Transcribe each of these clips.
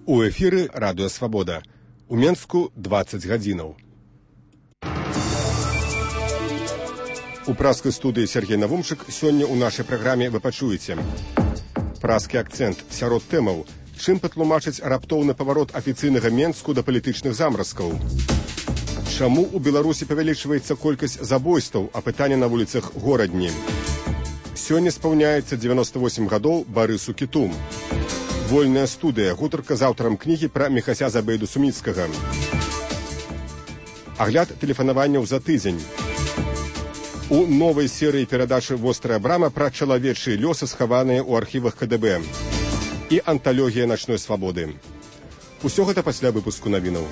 У эфіры Радыё Свабода. У Менску 20 гадзінаў. У праскай студыі Сергей Навумчык сёння ў нашай праграме вы пачуеце. Праскі акцэнт сярод тэмаў. Чым патлумачыць раптоўны паварот афіцыйнага Менску да палітычных замразкаў? Чаму ў Беларусі павялічваецца колькасць забойстваў, а пытанне на вуліцах горадні? Сёння спаўняецца 98 гадоў Барысу Кіту. Вольная студыя, гутарка з аўтарам кнігі пра Міхася Забейду Суміцкага. Агляд тэлефанаванняў за тыдзень. У новай серыі перадачы «Вострая брама» пра чалавечыя лёсы, схаваныя ў архівах КДБ. І анталогія начной свабоды. Усё гэта пасля выпуску навінаў.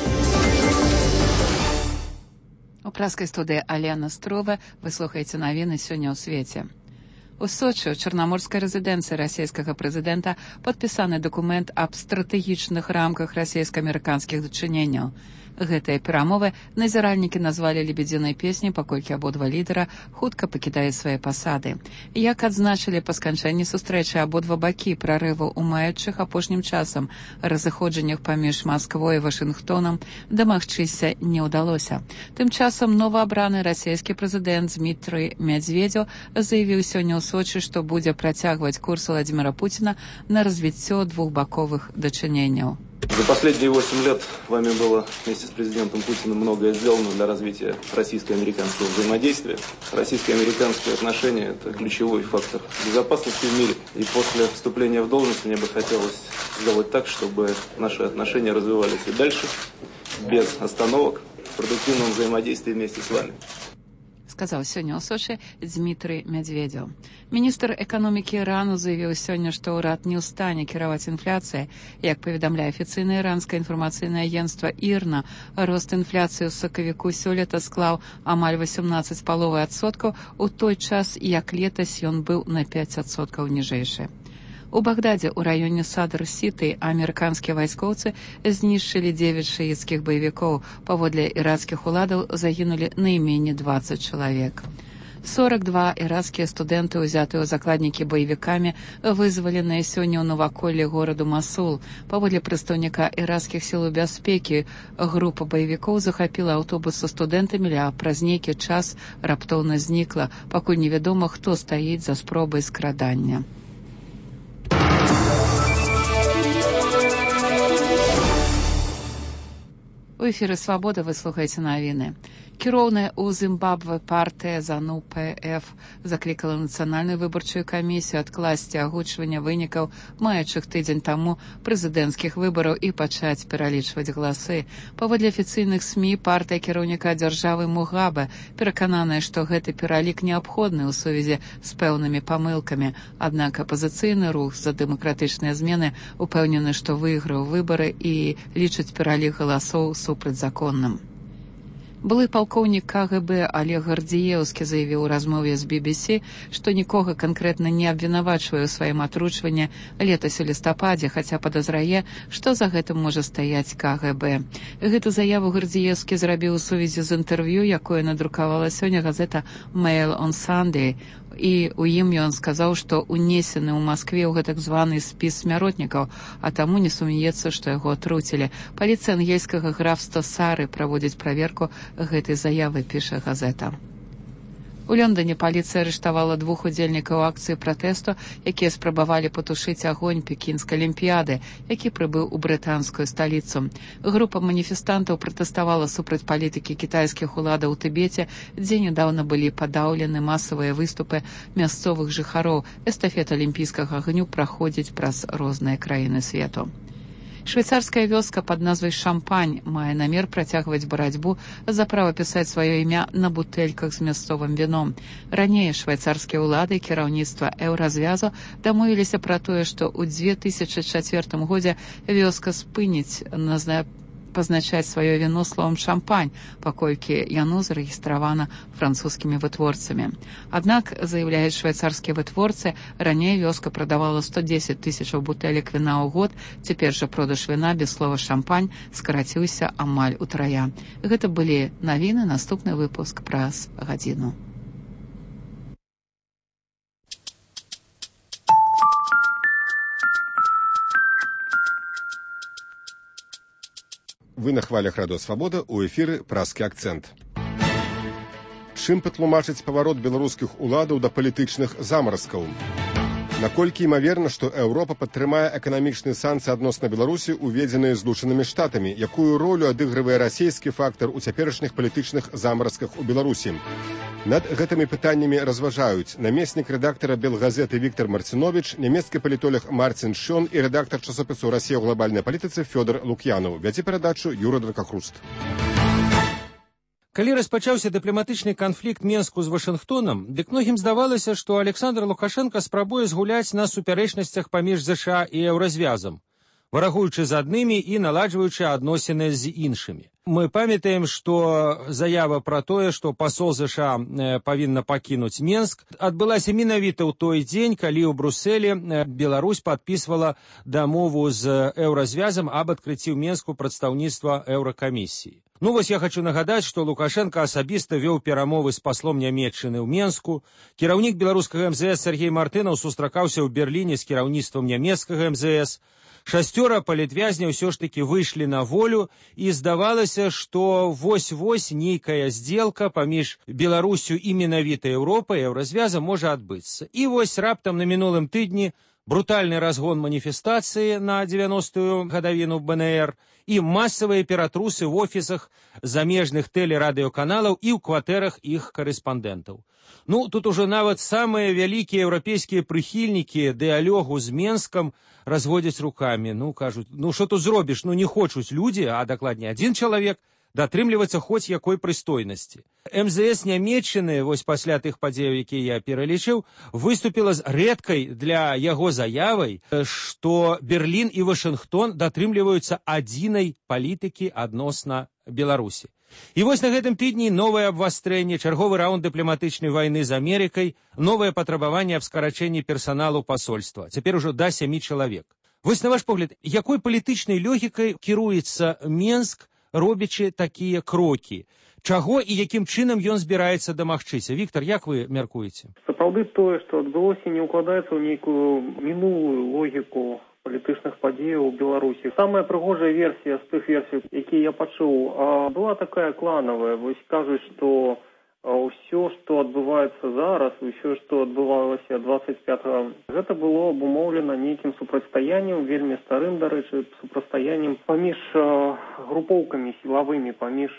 У праскай студыі Алена Строва вы слухаеце навіны сёння ў свеце. У Сочы ў чарнаморскай рэзідэнцыі расійскага прэзідэнта падпісаны дакумент аб стратэгічных рамках расійска-амерыканскіх дачыненняў. Гэтыя перамовы назіральнікі назвалі лебедзінай песняй, паколькі абодва лідара хутка пакідаюць свае пасады. Як адзначылі па сканчэнні сустрэчы абодва бакі прарыву ў маючых апошнім часам разыходжаннях паміж Масквой і Вашынгтонам дамагчыся не ўдалося. Тым часам новаабраны расійскі прэзідэнт Дмітрый Медведзеў заявіў сёння ў Сочы, што будзе працягваць курс Владимира Путина на развіццё двухбаковых дачыненняў. За последние 8 лет вами было вместе с президентом Путиным многое сделано для развития российско-американского взаимодействия. Российско-американские отношения – это ключевой фактор безопасности в мире. И после вступления в должность мне бы хотелось сделать так, чтобы наши отношения развивались и дальше, без остановок, в продуктивном взаимодействии вместе с вами. Сказаў сёння ў Сочы Дмітрый Медведзеў. Міністр эканомікі Ірану заявіў сёння, што ўрад не ў стане кіраваць інфляцыяй. Як паведамляе афіцыйнае іранскае інфармацыйнае агенцтва ІРНА, рост інфляцыі ў сакавіку сёлета склаў амаль 18,5%, у той час, як летась ён быў на 5% ніжэйшы. У Багдадзе ў раёне Садр-Сіты амерыканскія вайскоўцы знішчылі 9 шыіцкіх баевікоў. Паводле іракскіх уладаў загінулі найменей 20 чалавек. 42 іракскія студэнты, узятыя ў закладнікі баевікамі, вызваленыя сёння ў наваколлі гораду Масул. Паводле прадстаўніка іракскіх сілаў бяспекі, група баевікоў захапіла аўтобус са студэнтамі, а праз нейкі час раптоўна знікла, пакуль невядома, хто стаіць за спробай скрадання. У эфіры «Свабода» вы слухаеце навіны. Кіроўная ў Зімбабве партыя ЗАНУ-ПФ заклікала нацыянальную выбарчую камісію адкласці агучвання вынікаў маючых тыдзень таму прэзідэнцкіх выбараў і пачаць пералічваць галасы. Паводле афіцыйных СМІ партыя кіраўніка дзяржавы Мугабе перакананая, што гэты пералік неабходны ў сувязі з пэўнымі памылкамі. Аднак апазіцыйны рух за дэмакратычныя змены упэўнены, што выйграў выбары і лічыць пералік галасоў супрацьзаконным. Былы палкоўнік КГБ Олег Гардзіеўскі заявіў у размове з BBC, што нікога канкрэтна не абвінавачвае ў сваім атручванні летась у лістападзе, хаця падазрае, што за гэтым можа стаяць КГБ. Гэту заяву Гардзіеўскі зрабіў у сувязі з інтэрв'ю, якое надрукавала сёння газета Mail on Sunday, і ў ім ён сказаў, што унесены ў Маскве ў гэтак званы спіс смяротнікаў, а таму не сумнецца, што яго атруцілі. Паліцыя ангельскага графства Сары праводзіць праверку гэтай заявы, піша газета. У Лондоне паліцыя арыштавала 2 удзельнікаў акцыі пратэсту, якія спрабавалі патушыць агонь пекінскай алімпіяды, які прыбыў у брытанскую сталіцу. Група маніфестантаў пратэставала супраць палітыкі кітайскіх уладаў у Тыбеце, дзе нядаўна былі падаўлены масавыя выступы мясцовых жыхароў. Эстафета алімпійскага агню праходзіць праз розныя краіны свету. Швейцарская вёска пад назвай Шампань мае намер працягваць барацьбу за права пісаць сваё імя на бутэльках з мясцовым віном. Раней швейцарскія ўлады і кіраўніцтва еўразвязу дамовіліся пра тое, што ў 2004 годзе вёска спыніць пазначаць сваё віно словам шампань, паколькі яно зарэгістравана французскімі вытворцамі. Аднак, заяўляюць швейцарскія вытворцы, раней вёска прадавала 110 000 бутэлек віна ў год, цяпер жа продаж віна без слова шампань скараціўся амаль утрая. Гэта былі навіны, наступны выпуск праз гадзіну. Вы на хвалях Радыё Свабода, у эфіры празкі акцэнт. Чым патлумачыць паварот беларускіх уладаў да палітычных замаразкаў? Наколькі імаверна, што Еўропа падтрымае эканамічныя санкцыі адносна Беларусі, уведзеныя Злучанымі Штатамі? Якую ролю адыгрывае расійскі фактар у цяперашніх палітычных замаразках у Беларусі? Над гэтымі пытаннямі разважаюць намеснік рэдактара Белгазеты Віктор Марціновіч, нямецкі палітолог Марцін Шон і рэдактар часопісу «Расія ў глобальнай палітыцы» Фёдор Лук'янаў. Вядзе перадачу Юра Дракахруст. Калі распачаўся дыпламатычны канфлікт Менску з Вашынгтонам, дык многім здавалася, што Александр Лукашенка спрабуе згуляць на супярэчнасцях паміж ЗША і еўразвязам, варагуючы з аднымі і наладжваючы адносіны з іншымі. Мы памятаем, што заява пра тое, што пасол ЗША павінна пакінуць Менск, адбылася менавіта ў той дзень, калі ў Брусэлі Беларусь падпісвала дамову з еўразвязам аб адкрыцці ў Менску прадстаўніцтва Еўракамісіі. Ну вось я хочу нагадаць, што Лукашенка асабіста вёў перамовы з паслом Нямецчыны ў Менску. Кіраўнік беларускага МЗС Сергей Мартынаў сустракаўся ў Берліне з кіраўніцтвам нямецкага МЗС. 6 палітвязняў ўсё ж такі выйшлі на волю, і здавалася, што вось-вось нейкая здзелка паміж Беларусю і менавіта Еўропай, еўразвязам можа адбыцца. І вось раптам на мінулым тыдні брутальны разгон маніфестацыі на 90-ю гадавіну БНР і масавыя ператрусы ў офісах замежных тэлерадыёканалаў і ў кватэрах іх карэспандэнтаў. Ну, тут ужо нават самыя вялікія еўрапейскія прыхільнікі дыялогу з Менскам разводзяць рукамі. Ну, кажуць, ну што тут зробіш? Ну, не хочуць людзі, а дакладней адзін чалавек, датрымлівацца хоць якой прыстойнасці. МЗС Нямецчыны, вось пасля тых падзеяў, якія я пералічыў, выступіла з рэдкай для яго заявай, што Берлін і Вашынгтон датрымліваюцца адзінай палітыкі адносна Беларусі. І вось на гэтым тыдні новае абвастрэнне, чарговы раунд дыпламатычнай вайны з Амерыкай, новае патрабаванне аб скарачэнні персаналу пасольства. Цяпер ужо да 7 чалавек. Вось на ваш погляд, якой палітычнай логікай кіруецца Менск, робячы такія крокі? Чаго і якім чынам ён збіраецца дамагчыся? Віктор, як вы мяркуеце? Сапраўды тое, што адбылося, не ўкладаецца ў нейкую мінулую логіку палітычных падзеяў у Беларусі. Самая прыгожая версія з тых версій, якія я пачуў, была такая кланавая. Вось кажуць, што ўсё, што адбываецца зараз, ўсё, што адбывалася 25-го, гэта было абумоўлена нейкім супрацьстаяннем, вельмі старым, дарэчы, супрацьстаяннем паміж групоўкамі сілавымі, паміж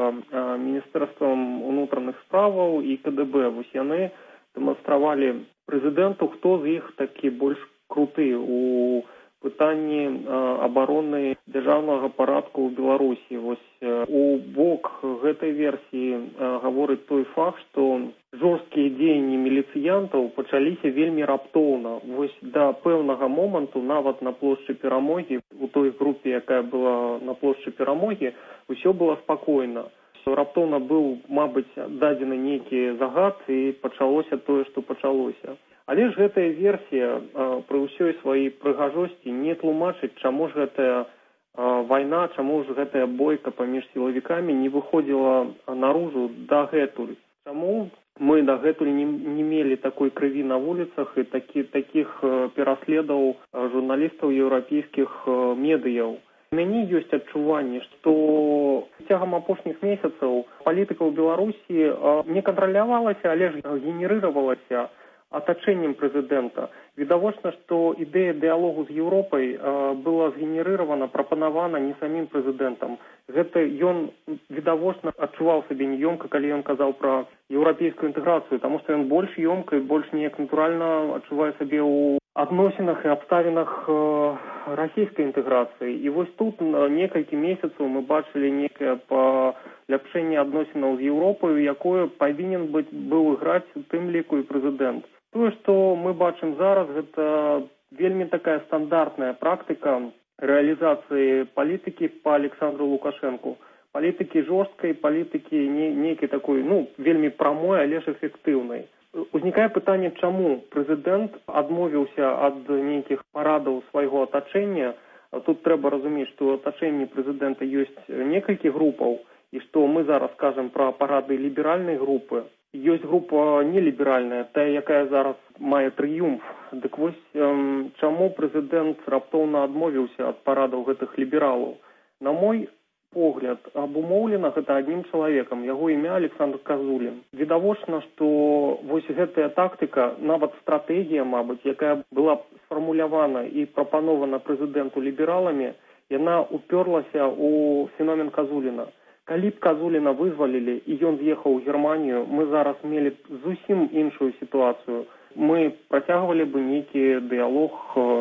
Міністэрствам унутраных справаў і КДБ. Вось яны дэманстравалі прэзідэнту, хто з іх такі больш круты у пытанні абароны дзяржаўнага парадку ў Беларусі. Вось у бок гэтай версіі гаворыць той факт, што жорсткія дзеянні міліцыянтаў пачаліся вельмі раптоўна. Вось да пэўнага моманту, нават на плошчы Перамогі, у той групе, якая была на плошчы Перамогі, усё было спакойна. Раптоўна быў, мабыць, дадзены нейкі загад, і пачалося тое, што пачалося. Але ж гэтая версія пры ўсёй сваёй прыгажосці не тлумачыць, чаму ж гэтая вайна, чаму ж гэтая бойка паміж сілавікамі не выходзіла наружу дагэтуль. Чаму мы дагэтуль не мелі такой крыві на вуліцах і такіх пераследаў журналістаў еўрапейскіх медыяў. У мяне ёсць адчуванне, што цягам апошніх месяцаў палітыка ў Беларусі не кантралявалася, але ж генерыравалася атачэннем прэзідэнта. Відавочна, што ідэя дыялогу з Еўропай была згенерыравана, прапанавана не самім прэзідэнтам. Гэта ён, відавочна, адчуваў сабе неёмка, калі ён казаў пра еўрапейскую інтэграцыю, таму што ён больш ёмка і больш неяк натуральна адчувае сабе ў адносінах і абставінах расійскай інтэграцыі. І вось тут некалькі месяцаў мы бачылі некае паляпшэнне адносінаў з Еўропаю, якое павінен быў іграць у тым ліку і прэзідэнт. Тое, што мы бачым зараз, гэта вельмі такая стандартная практыка рэалізацыі палітыкі па Александру Лукашэнку. Палітыкі жорсткай, палітыкі нейкай такой, вельмі прамой, але ж эфектыўнай. Узнікае пытанне, чаму прэзідэнт адмовіўся ад нейкіх парадаў свайго атачэння. Тут трэба разумець, што ў атачэнні прэзідэнта ёсць некалькі групаў, і што мы зараз кажам пра парады ліберальнай групы. Ёсць група неліберальная, тая, якая зараз мае трыумф. Дык вось чаму прэзідэнт раптоўна адмовіўся ад парадаў гэтых лібералаў? На мой погляд абумоўлена гэта аднім чалавекам, яго імя Александр Казулін. Відавочна, што вось гэтая тактыка, нават стратэгія, мабыць, якая была сфармулявана і прапанована прэзідэнту лібераламі, яна уперлася ў феномен Казуліна. Калі б Казуліна вызвалілі і ён з'ехаў у Германію, мы зараз мелі зусім іншую сітуацыю. Мы працягвалі бы нейкі дыялог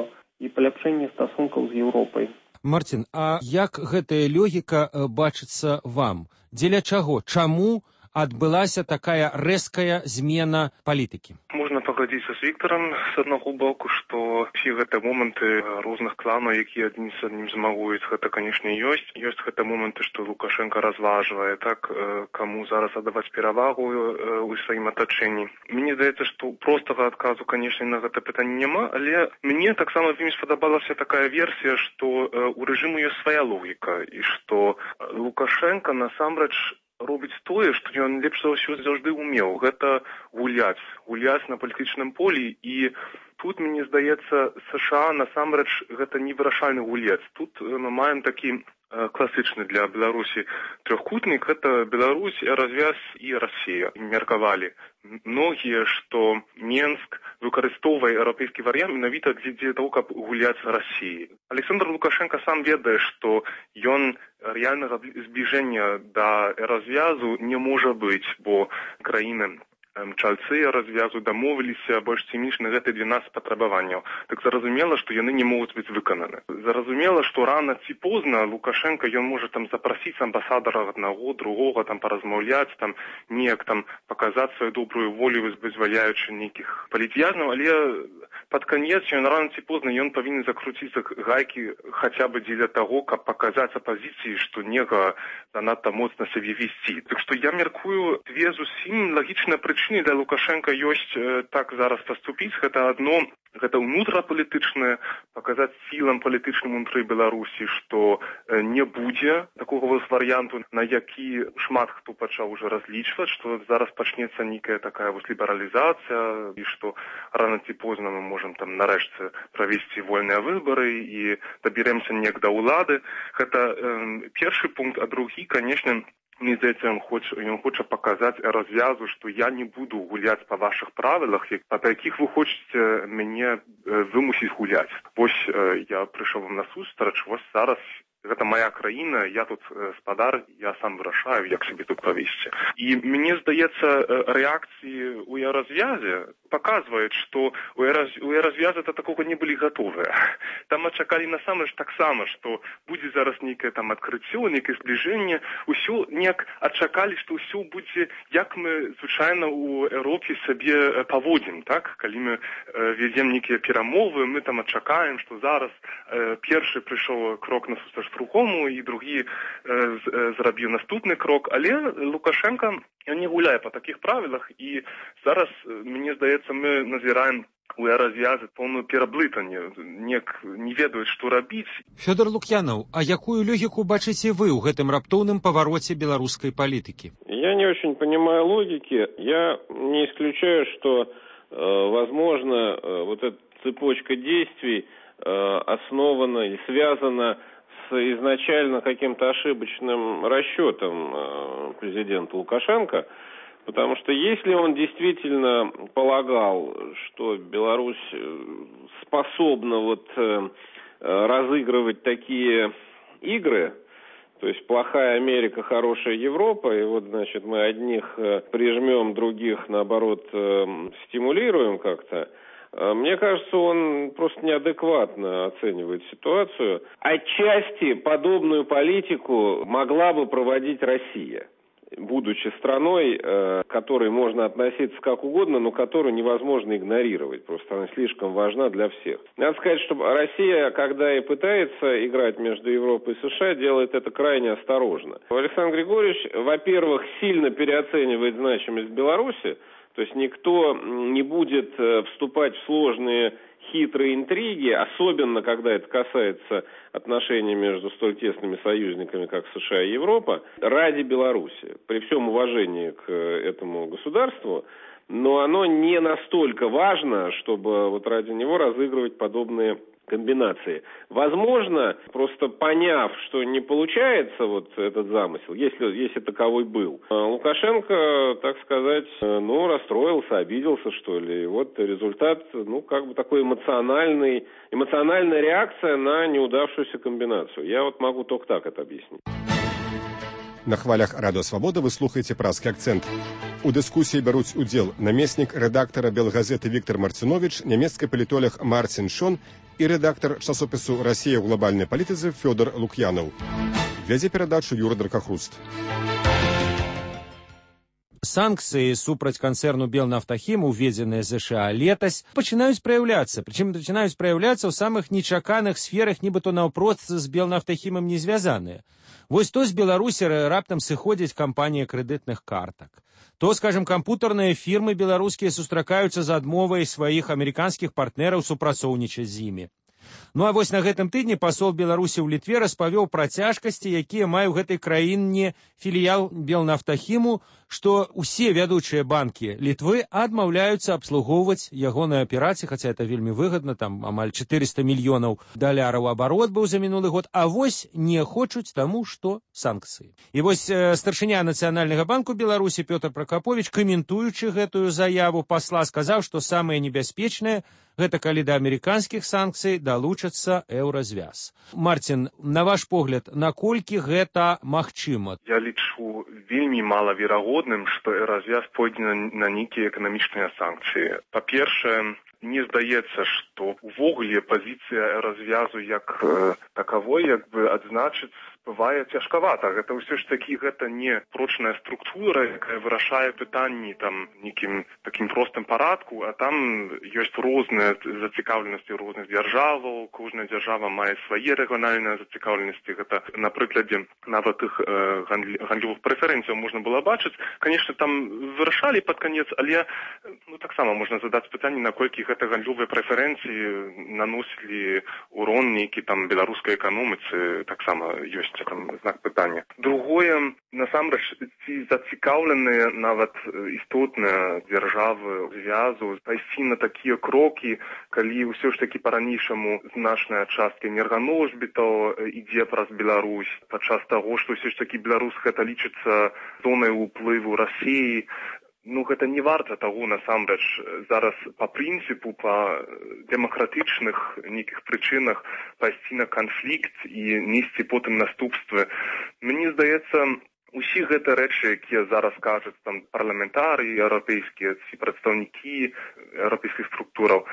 і паляпшэнне стасункаў з Еўропай. Марцін, а як гэтая логіка бачыцца вам? Дзеля чаго? Чаму адбылася такая рэзкая змена палітыкі? Можна пагадзіцца з Віктарам з аднаго боку, што ўсе гэтыя моманты розных кланаў, якія адзін з адным змагуюць, гэта, канешне, ёсць. Ёсць гэтыя моманты, што Лукашенко разважвае, так, каму зараз аддаваць перавагу ў сваім атачэнні. Мне здаецца, што простага адказу, канешне, на гэта пытанне няма, але мне таксама вельмі спадабалася такая версія, што у рэжыму ёсць свая логіка, і што Лукашенко насамрэч робіць тое, што ён лепш за ўсё заўжды ўмеў. Гэта гуляць на палітычным полі, і тут, мне здаецца, США насамрэч гэта не вырашальны гулец. Тут мы маем такі класычны для Беларусі трохкутнік, гэта Беларусь, развяз і Расія. Меркавалі многія, што Менск выкарыстоўвае еўрапейскі варыянт менавіта для того, каб гуляць з Расіяй. Александр Лукашенко сам ведае, што ён рэальнага збліжэння да развязу не можа быць, бо краіны чальцы развязу дамовіліся больш ці менш на гэтыя 12 патрабаванняў. Так зразумела, што яны не могуць быць выкананы. Зразумела, што рана ці позна Лукашенко ён можа там запрасіць амбасадара аднаго, другога, там паразмаўляць, там неяк там паказаць сваю добрую волю, вызваляючы нейкіх палітвязнаў, але пад канец ён рана ці позна ён павінен закруціцца гайкі хаця бы дзеля таго, каб паказаць апазіцыі, што нельга занадта моцна сябе весці. Так што я мяркую, дзве зусім лагічныя прычыны для Лукашенко ёсць так зараз паступіць. Гэта адно, гэта ўнутрапалітычнае, паказаць сілам палітычным унутры Беларусі, што не будзе такога варыянту, на які шмат хто пачаў уже разлічваць, што зараз пачнецца нейкая такая лібералізацыя, і што рана ці позна мы можам там нарэшце правесці вольныя выбары і дабярэмся неяк да ўлады. Гэта першы пункт, а другі, канешне, мне здаецца, ён хоча паказаць развязу, што я не буду гуляць па вашых правілах, па якіх вы хочаце мяне вымусіць гуляць. Вось я прыйшоў вам насустрач, вось зараз гэта моя краіна, я тут спадар, я сам вырашаю, як сябе тут павесці. І мне здаецца, рэакцыі ў еўразвязе паказваюць, што у еўразвязе да такога не былі гатовыя. Там чакалі насамрэч таксама, што будзе зараз нейкае там адкрыццё, нейкае збліжэнне, усё неяк адчакалі, што ўсё будзе, як мы звычайна ў Еўропе сабе паводзім, так? Калі мы вядзем нейкія перамовы, мы там адчакаем, што зараз першы прыйшоў крок насустрач другому, і другі зрабіў наступны крок, але Лукашенко не гуляе па такіх правілах, і зараз, мне здаецца, мы назіраем у развязы поўную пераблытанне, не ведаюць, што рабіць. Фёдор Лукьянов, а якую логіку бачыце вы ў гэтым раптоўным павароце беларускай палітыкі? Я не очень понимаю логики. Я не исключаю, что, возможно, вот эта цепочка действий основана и связана с изначально каким-то ошибочным расчетом президента Лукашенко, потому что если он действительно полагал, что Беларусь способна разыгрывать такие игры, то есть плохая Америка, хорошая Европа, и вот, значит, мы одних прижмем, других, наоборот, стимулируем как-то, мне кажется, он просто неадекватно оценивает ситуацию. Отчасти подобную политику могла бы проводить Россия, будучи страной, к которой можно относиться как угодно, но которую невозможно игнорировать. Просто она слишком важна для всех. Надо сказать, что Россия, когда и пытается играть между Европой и США, делает это крайне осторожно. Александр Григорьевич, во-первых, сильно переоценивает значимость Беларуси. То есть никто не будет вступать в сложные хитрые интриги, особенно когда это касается отношений между столь тесными союзниками, как США и Европа, ради Беларуси. При всем уважении к этому государству, но оно не настолько важно, чтобы вот ради него разыгрывать подобные комбинации. Возможно, просто поняв, что не получается вот этот замысел, если таковой был, Лукашенко, так сказать, расстроился, обиделся, что ли. И вот результат, такой эмоциональная реакция на неудавшуюся комбинацию. Я вот могу только так это объяснить. На хвалях Радио Свабода вы слухаеце «Празкі акцэнт». У дыскусіі бяруць удзел намеснік рэдактара Белгазеты Віктор Марцинович, нямецкі палітолог Марцін Шон і рэдактар часопісу «Расія ў глобальнай палітыцы» Фёдор Лук'янаў. Вядзе перадачу Юра Дракахруст. Санкцыі супраць канцэрну «Белнафтахім», уведзеныя ЗША летась, пачынаюць праяўляцца. Прычым пачынаюць праяўляцца ў самых нечаканых сферах, нібыто наўпрост з «Белнафтахімам» не звязаныя. Вось то з Беларусі раптам сыходзіць кампанія крэдытных картак. То, скажем, кампутарныя фірмы беларускія сустракаюцца з адмовай сваіх амерыканскіх партнераў супрацоўнічаць з імі. Ну а вось на гэтым тыдні пасол Беларусі ў Літве распавёў пра цяжкасці, якія мае ў гэтай краіне філіял «Белнафтахіму», што ўсе вядучыя банкі Літвы адмаўляюцца абслугоўваць ягоныя аперацыі, хаця это вельмі выгадна, там амаль 400 мільёнаў даляраў абарот быў за мінулы год, а вось не хочуць таму, што санкцыі. І вось старшыня Нацыянальнага банку Беларусі Пётр Пракаповіч, каментуючы гэтую заяву пасла, сказаў, што самае небяспечнае гэта калі да амерыканскіх санкцый далучыцца еўразвяз. Марцін, на ваш погляд, наколькі гэта магчыма? Я лічу вельмі малаверагодным, што еўразвяз пойдзе на нейкія эканамічныя санкцыі. Па-першае, мне здаецца, што увогуле пазіцыя еўразвязу як такавой адзначыць бывае цяжкавата. Гэта ўсё ж такі гэта не прочная структура, якая вырашае пытанні нейкім такім простым парадку, а там ёсць розныя зацікаўленасці розных дзяржаваў, кожная дзяржава мае свае рэгіянальныя зацікаўленасці. Гэта на прыкладзе нават іх гандлёвых прэферэнцыяў можна было бачыць. Канешне, там вырашалі пад канец, але таксама можна задаць пытанне, наколькі гэта гандлёвыя прэферэнцыі наносілі урон нейкі беларускай эканоміцы, таксама ёсць знак пытання. Другое, насамрэч, ці зацікаўленыя нават істотныя дзяржавы звязу пайсці на такія крокі, калі ўсё ж такі па-ранейшаму значная частка энерганосьбітаў ідзе праз Беларусь, падчас таго, што ўсё ж такі Беларусь гэта лічыцца зонай уплыву Расіі. Гэта не варта таго, насамрэч, зараз па прынцыпу, па дэмакратычных нейкіх прычынах пайсці на канфлікт і несці потым наступствы. Мне здаецца, усе гэта рэчы, якія зараз кажуць парламентарыі еўрапейскія ці прадстаўнікі еўрапейскіх структураў,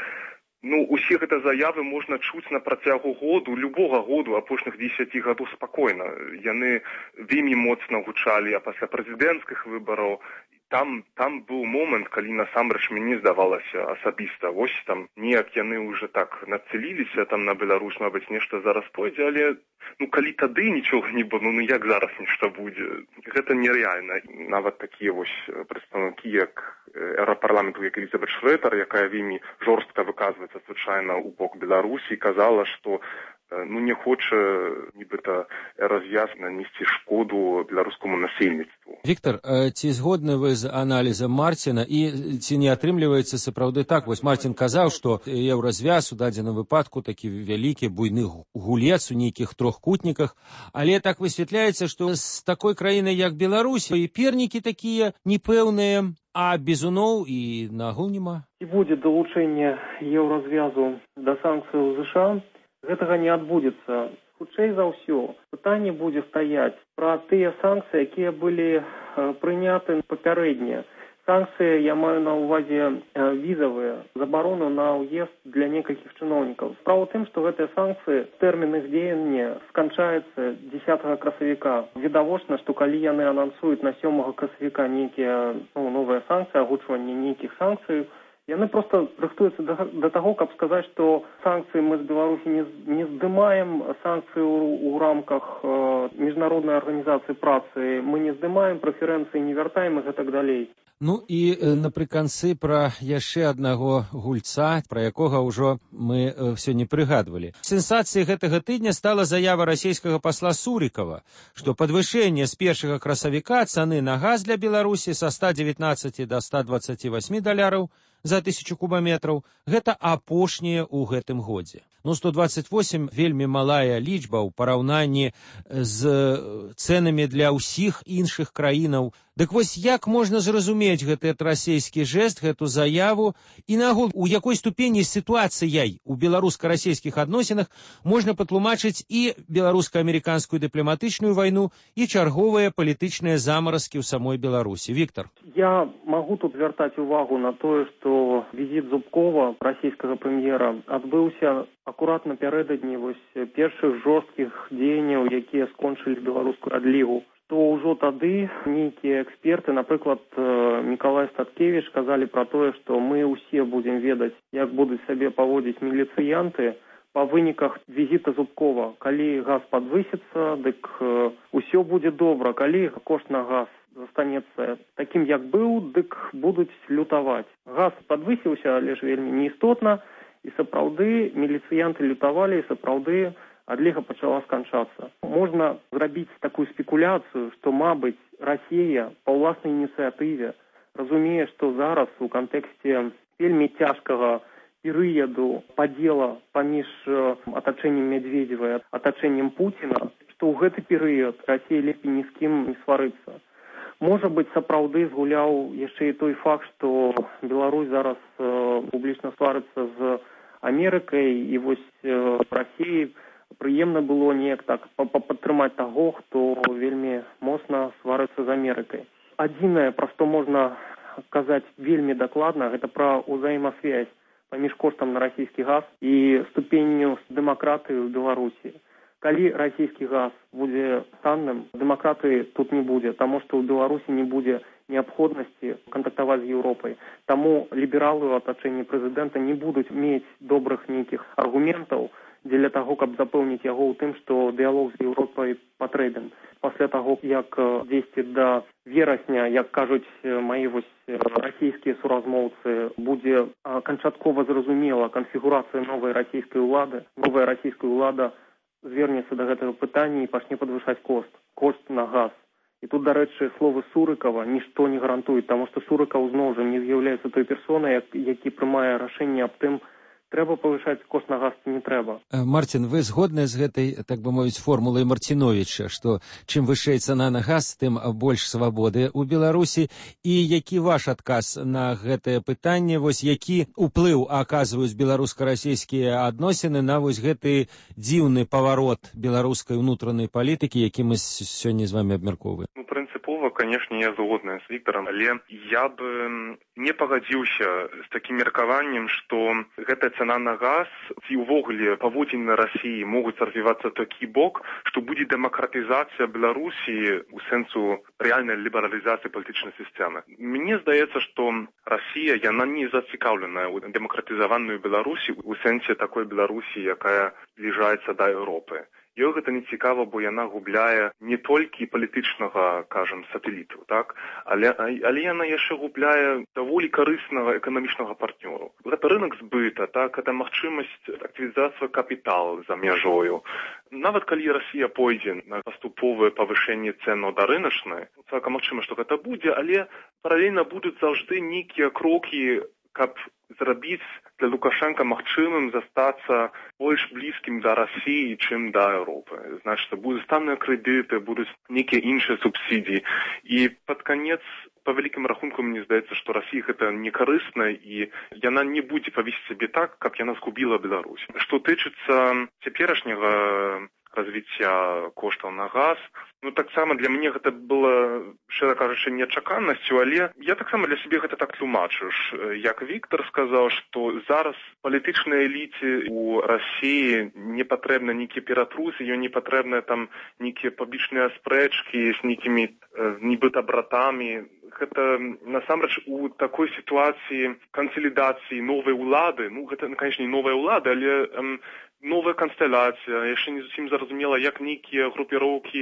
усе гэта заявы можна чуць на працягу году, любога году, апошніх 10 гадоў спакойна. Яны вельмі моцна гучалі, а пасля прэзідэнцкіх выбараў там быў момант, калі насамрэч мне здавалася асабіста, вось неяк яны ўжо так нацэліліся на Беларусь, мабыць, нешта зараз пойдзе, але калі тады нічога не было, як зараз нешта будзе, гэта нерэальна. Нават такія вось прадстаўнікі, як еўрапарламенту, як Элізабет Шрэдер, якая вельмі жорстка выказваецца звычайна ў бок Беларусі, казала, што не хоча нібыта развяз нанесці шкоду беларускаму насельніцтву. Віктор, ці згодны вы з аналізам Марціна і ці не атрымліваецца сапраўды так? Вось Марцін казаў, што еўразвяз у дадзеным выпадку такі вялікі буйны гулец у нейкіх трохкутніках, але так высвятляецца, што з такой краінай, як Беларусь, і пернікі такія непэўныя, а бізуноў і нагул няма. І будзе далучэнне еўразвязу да санкцыяў ЗША, гэтага не адбудзецца. Хутчэй за ўсё, пытанне будзе стаяць пра тыя санкцыі, якія былі прыняты папярэдне. Санкцыі, я маю на ўвазе візавыя, забарону на ўезд для некалькіх чыноўнікаў. Справа ў тым, што гэтыя санкцыі, тэрмін іх дзеяння сканчаецца 10 красавіка. Відавочна, што калі яны анансуюць на 7 красавіка нейкія новыя санкцыі, агучванне нейкіх санкцый, яны проста рыхтуюцца да таго, каб сказаць, што санкцыі мы з Беларусі не здымаем, санкцыі ў рамках міжнароднай арганізацыі працы мы не здымаем, прэферэнцыі не вяртаем і гэтак далей. Ну і напрыканцы пра яшчэ аднаго гульца, пра якога ўжо мы сёння прыгадвалі. Сенсацыяй гэтага тыдня стала заява расійскага пасла Сурікава, што падвышэнне з 1 красавіка цаны на газ для Беларусі са 119 до 128 даляраў за 1000 кубаметраў гэта апошняе ў гэтым годзе. 128 вельмі малая лічба ў параўнанні з цэнамі для ўсіх іншых краінаў. Дык вось як можна зразумець гэты расійскі жэст, гэту заяву і нагул у якой ступені сітуацыяй у беларуска-расійскіх адносінах можна патлумачыць і беларуска-амерыканскую дыпламатычную вайну і чарговыя палітычныя замаразкі ў самой Беларусі. Віктор. Я магу тут звяртаць увагу на тое, што візіт Зубкова, расійскага прэм'ера, адбыўся акурат напярэдадні першых жорсткіх дзеянняў, якія скончылі беларускую адлігу. То ўжо тады нейкія эксперты, напрыклад, Мікалай Статкевіч, казалі пра тое, што мы ўсе будзем ведаць, як будуць сабе паводзіць міліцыянты па выніках візіта Зубкова. Калі газ падвысіцца, дык усё будзе добра. Калі кошт на газ застанецца такім, як быў, дык будуць лютаваць. Газ падвысіўся, але ж вельмі неістотна, і сапраўды міліцыянты лютавалі, і сапраўды адліга пачала сканчацца. Можна зрабіць такую спекуляцыю, што, мабыць, Расія па ўласнай ініцыятыве разумее, што зараз у кантэксце вельмі цяжкага перыяду падзела паміж атачэннем Медведзева і атачэннем Пуціна, што ў гэты перыяд Расія лепей ні з кім не сварыцца. Можа быць, сапраўды згуляў яшчэ і той факт, што Беларусь зараз публічна сварыцца з Амерыкай, і вось Расіі прыемна было неяк так падтрымаць таго, хто вельмі моцна сварыцца з Амерыкай. Адзінае, пра што можна казаць вельмі дакладна, гэта пра ўзаемасвязь паміж коштам на расійскі газ і ступенню дэмакратыі ў Беларусі. Калі расійскі газ будзе танным, дэмакратыі тут не будзе, таму што ў Беларусі не будзе неабходнасці кантактаваць з Еўропай. Таму лібералы ў атачэнні прэзідэнта не будуць мець добрых нейкіх аргументаў дзеля таго, каб запэўніць яго ў тым, што дыялог з Еўропай патрэбен. Пасля таго, як дзесьці да верасня, як кажуць маі расійскія суразмоўцы, будзе канчаткова зразумела канфігурацыя новай расійскай улады, новая расійская ўлада звернецца да гэтага пытання і пачне падвышаць кошт на газ. І тут, дарэчы, словы Сурыкава нішто не гарантуюць, таму што Сурыкаў зноў жа не з'яўляецца той персонай, які прымае рашэнне аб тым, трэба павышаць кошт на газ ці не трэба. Марцін, вы згодны з гэтай, так бы мовіць, формулай Марціновіча, што чым вышэй цана на газ, тым больш свабоды ў Беларусі? І які ваш адказ на гэтае пытанне, які ўплыў аказваюць беларуска-расійскія адносіны на гэты дзіўны паварот беларускай унутранай палітыкі, які мы сёння з вами абмяркоўваем? Прынцыпова, канешне, я згодная з Віктором, але я бы не пагадзіўся з такім меркаваннем, што гэтая цана на газ ці ўвогуле паводзіны Расіі могуць развівацца такі бок, што будзе дэмакратызацыя Беларусі у сэнсу рэальнай лібералізацыі палітычнай сістэмы. Мне здаецца, што Расія, яна не зацікаўленая ў дэмакратызаваную Беларусі у сэнсе такой Беларусі, якая збліжаецца да Еўропы. Ёй гэта не цікава, бо яна губляе не толькі палітычнага, кажам, сатэліту, так? Але яна яшчэ губляе даволі карыснага эканамічнага партнёру. Гэта рынок збыта, так? Гэта магчымасць актывізацыі капіталу за мяжою. Нават калі Расія пойдзе на паступовае павышэнне цэнаў да рыначнай, цалкам магчыма, што гэта будзе, але паралельна будуць заўжды нейкія крокі, каб зрабіць для Лукашенка магчымым застацца больш блізкім да Расіі, чым да Еўропы. Значыць, будуць танныя крэдыты, будуць нейкія іншыя субсідіі. І пад канец, па вялікім рахунку, мне здаецца, што Расія гэта не карысна, і яна не будзе павесці сябе так, каб яна згубіла Беларусь. Што тычыцца цяперашняга развіцця коштаў на газ, таксама для мяне гэта было, шчыра кажучы, нечаканасцю, але я таксама для сябе гэта так тлумачу. Як Віктор сказаў, што зараз палітычнай эліце ў Расіі не патрэбна нейкія ператрусы, ёй не патрэбныя там нейкія пабічныя спрэчкі з нейкімі нібыта братамі. Гэта, насамрэч, у такой сітуацыі кансалідацыі новай улады, гэта, канечне, не новая ўлада, але новая канстэлацыя, яшчэ не зусім зразумела, як нейкія групіроўкі у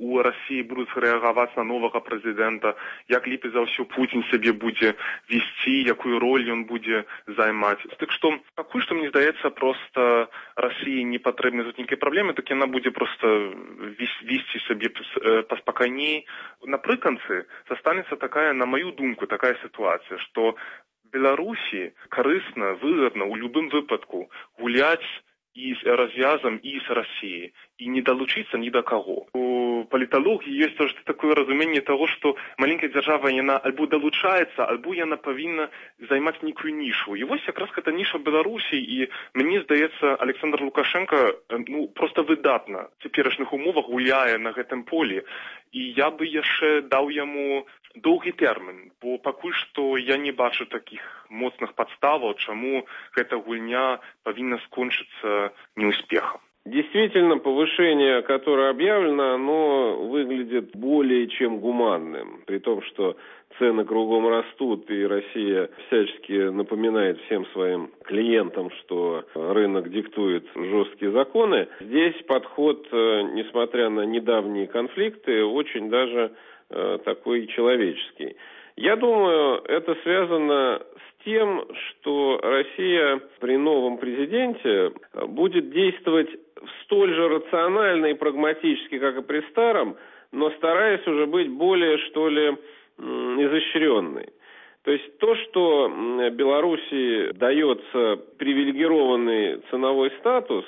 у России будут реагировать на нового президента, как лепей за все Путин себе будет вести, какую роль он будет займать. Так что, пока что, мне здається, просто России не потрібні тут ніякі проблеми, так она будет просто вести себе поспокойнее. Наприкінці, застанется такая, на мою думку, такая ситуация, что Беларуси корисно, выгодно у любым выпадку гулять и с развязом, и с Россией, и не долучиться ни до кого. У политологии есть тоже такое разумение того, что маленькая держава, она альбо долучается, альбо она повинна займать некую нишу. И вот как раз эта ниша Беларуси, и мне здається, Александр Лукашенко просто выдатно в теперешних умовах гуляє на этом поле. И я бы еще дал ему долгий термин, бо пока что я не бачу таких моцных подставок, чему эта гульня повинна скончиться неуспехом. Действительно, повышение, которое объявлено, оно выглядит более чем гуманным, при том, что цены кругом растут, и Россия всячески напоминает всем своим клиентам, что рынок диктует жесткие законы. Здесь подход, несмотря на недавние конфликты, очень даже такой человеческий. Я думаю, это связано с тем, что Россия при новом президенте будет действовать столь же рационально и прагматически, как и при старом, но стараясь уже быть более, что ли, изощренной. То есть то, что Беларуси дается привилегированный ценовой статус,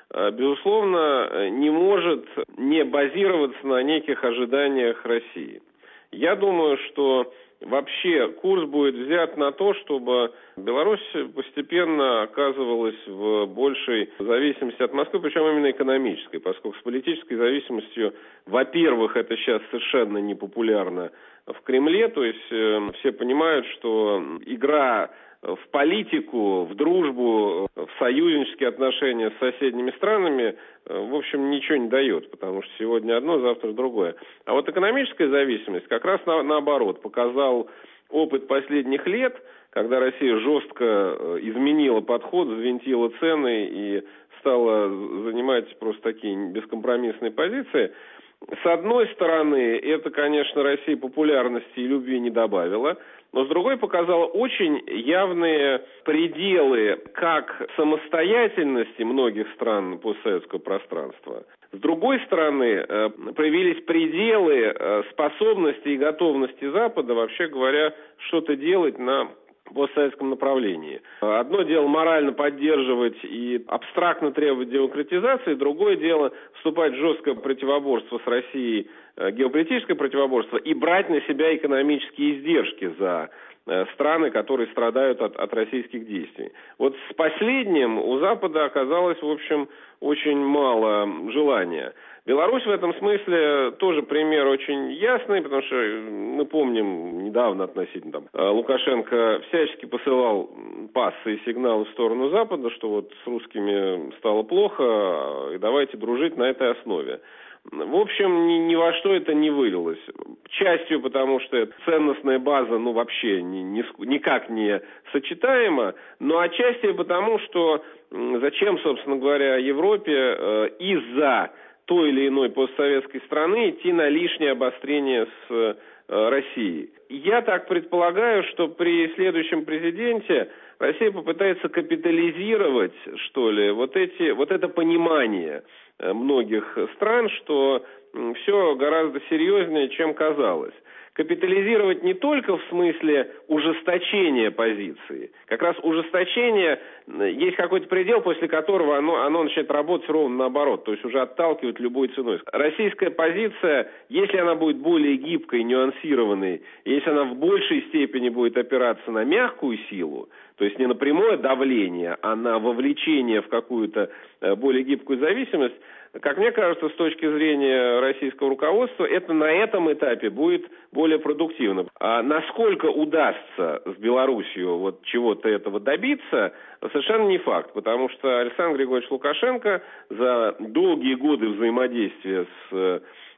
безусловно, не может не базироваться на неких ожиданиях России. Я думаю, что вообще курс будет взят на то, чтобы Беларусь постепенно оказывалась в большей зависимости от Москвы, причем именно экономической, поскольку с политической зависимостью, во-первых, это сейчас совершенно непопулярно в Кремле, то есть все понимают, что игра в политику, в дружбу, в союзнические отношения с соседними странами, в общем, ничего не дает, потому что сегодня одно, завтра другое. А вот экономическая зависимость как раз наоборот показал опыт последних лет, когда Россия жестко изменила подход, взвинтила цены и стала занимать просто такие бескомпромиссные позиции. С одной стороны, это, конечно, России популярности и любви не добавило, но с другой показало очень явные пределы как самостоятельности многих стран постсоветского пространства. С другой стороны, проявились пределы способности и готовности Запада, вообще говоря, что-то делать на постсоветском направлении. Одно дело морально поддерживать и абстрактно требовать демократизации, другое дело вступать в жесткое противоборство с Россией, геополитическое противоборство, и брать на себя экономические издержки за страны, которые страдают от российских действий. Вот с последним у Запада оказалось, в общем, очень мало желания. Беларусь в этом смысле тоже пример очень ясный, потому что мы помним недавно относительно Лукашенко всячески посылал пассы и сигналы в сторону Запада, что вот с русскими стало плохо, и давайте дружить на этой основе. В общем, ни во что это не вылилось. Частью потому, что ценностная база, вообще никак не сочетаема, но отчасти потому, что зачем, собственно говоря, Европе из-за той или иной постсоветской страны идти на лишнее обострение с Россией. Я так предполагаю, что при следующем президенте Россия попытается капитализировать, что ли, вот это понимание многих стран, что все гораздо серьезнее, чем казалось. Капитализировать не только в смысле ужесточения позиции. Как раз ужесточение, есть какой-то предел, после которого оно начинает работать ровно наоборот, то есть уже отталкивать любой ценой. Российская позиция, если она будет более гибкой, нюансированной, если она в большей степени будет опираться на мягкую силу, то есть не на прямое давление, а на вовлечение в какую-то более гибкую зависимость, как мне кажется, с точки зрения российского руководства, это на этом этапе будет более продуктивно. А насколько удастся с Белоруссией вот чего-то этого добиться, совершенно не факт, потому что Александр Григорьевич Лукашенко за долгие годы взаимодействия с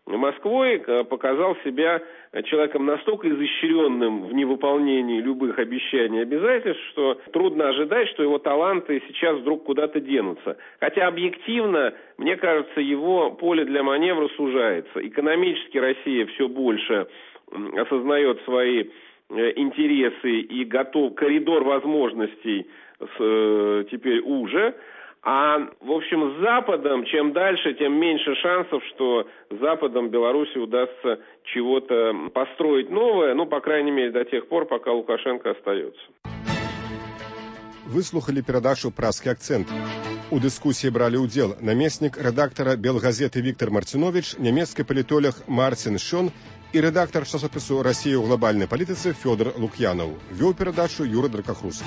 Москвой показал себя человеком настолько изощренным в невыполнении любых обещаний и обязательств, что трудно ожидать, что его таланты сейчас вдруг куда-то денутся. Хотя объективно, мне кажется, его поле для маневра сужается. Экономически Россия все больше осознает свои интересы и готов, коридор возможностей теперь уже. А, в общем, с Западом, чем дальше, тем меньше шансов, что с Западом Беларуси удастся чего-то построить новое, ну, по крайней мере, до тех пор, пока Лукашенко остается. Выслухали перадачу «Празкі акцэнт». У дыскусіі бралі ўдзел намеснік рэдактара «Белгазеты» Віктор Марціновіч, нямецкі палітолог Марцін Шон і рэдактар часопісу «Расія ў глобальнай палітыцы» Фёдор Лук'янаў. Вёў перадачу Юра Дракахрус.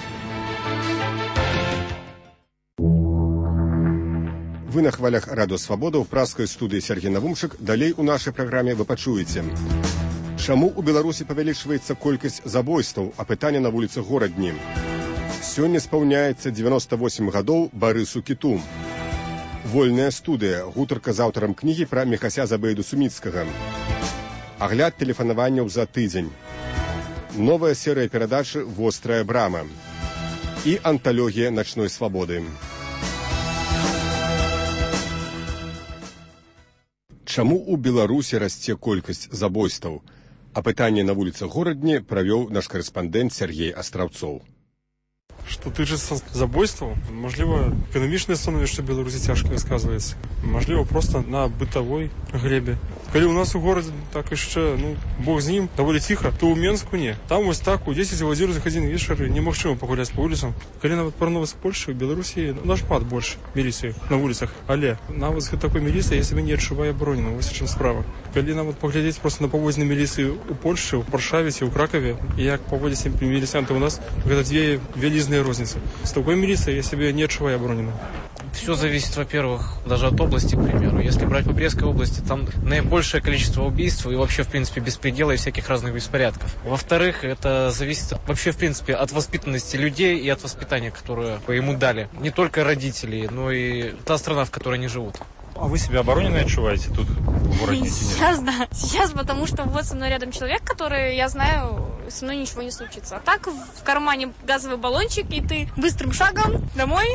Вы на хвалях Радио Свабода ў празкай студыі Сергей Навумчык. Далей у нашай праграме вы пачуеце. Чаму ў Беларусі павялічваецца колькасць забойстваў, а пытанне на вуліцах горадні? Сёння спаўняецца 98 гадоў Барысу Кіту. Вольная студыя, гутарка з аўтарам кнігі пра Міхася Забейду Суміцкага. Агляд тэлефанаванняў за тыдзень. Новая серыя перадачы «Вострая брама» і анталогія начной свабоды. Чаму ў Беларусі расце колькасць забойстваў? А пытанне на вуліцах горадні правёў наш карэспандэнт Сергей Астраўцоў. Што тычыцца забойстваў, мажліва, эканамічнае становішча Беларусі цяжка сказваецца. Мажліва, проста на бытавой глебе. Калі ў нас у горадзе так яшчэ, бог з ім, даволі ціха, то ў Менску не. Там вось так, у 10 гадзін вечары немагчыма пагуляць па вуліцам. Калі нават параўнаваць з Польшай, у Беларусі нашмат больш міліцыі на вуліцах. Але нават з такой міліцыі я сябе не адчуваю абароненым, вось у чым справа. Калі нават паглядзець проста на паводзіны міліцыі ў Польшчы, ў Варшаве ці ў Кракаве, і як паводзяць міліцыянты ў нас, гэта дзве вялізныя розницы. С такой милицией я себя не отчуваю обороненным. Все зависит, во-первых, даже от области, к примеру. Если брать по Брестской области, там наибольшее количество убийств и вообще, в принципе, беспредела и всяких разных беспорядков. Во-вторых, это зависит вообще, в принципе, от воспитанности людей и от воспитания, которое ему дали. Не только родители, но и та страна, в которой они живут. А вы себя обороненно отчуваете тут в городе? Сейчас, да. Сейчас, потому что вот со мной рядом человек, который, я знаю, со мной ничего не случится. А так в кармане газовый баллончик, и ты быстрым шагом домой.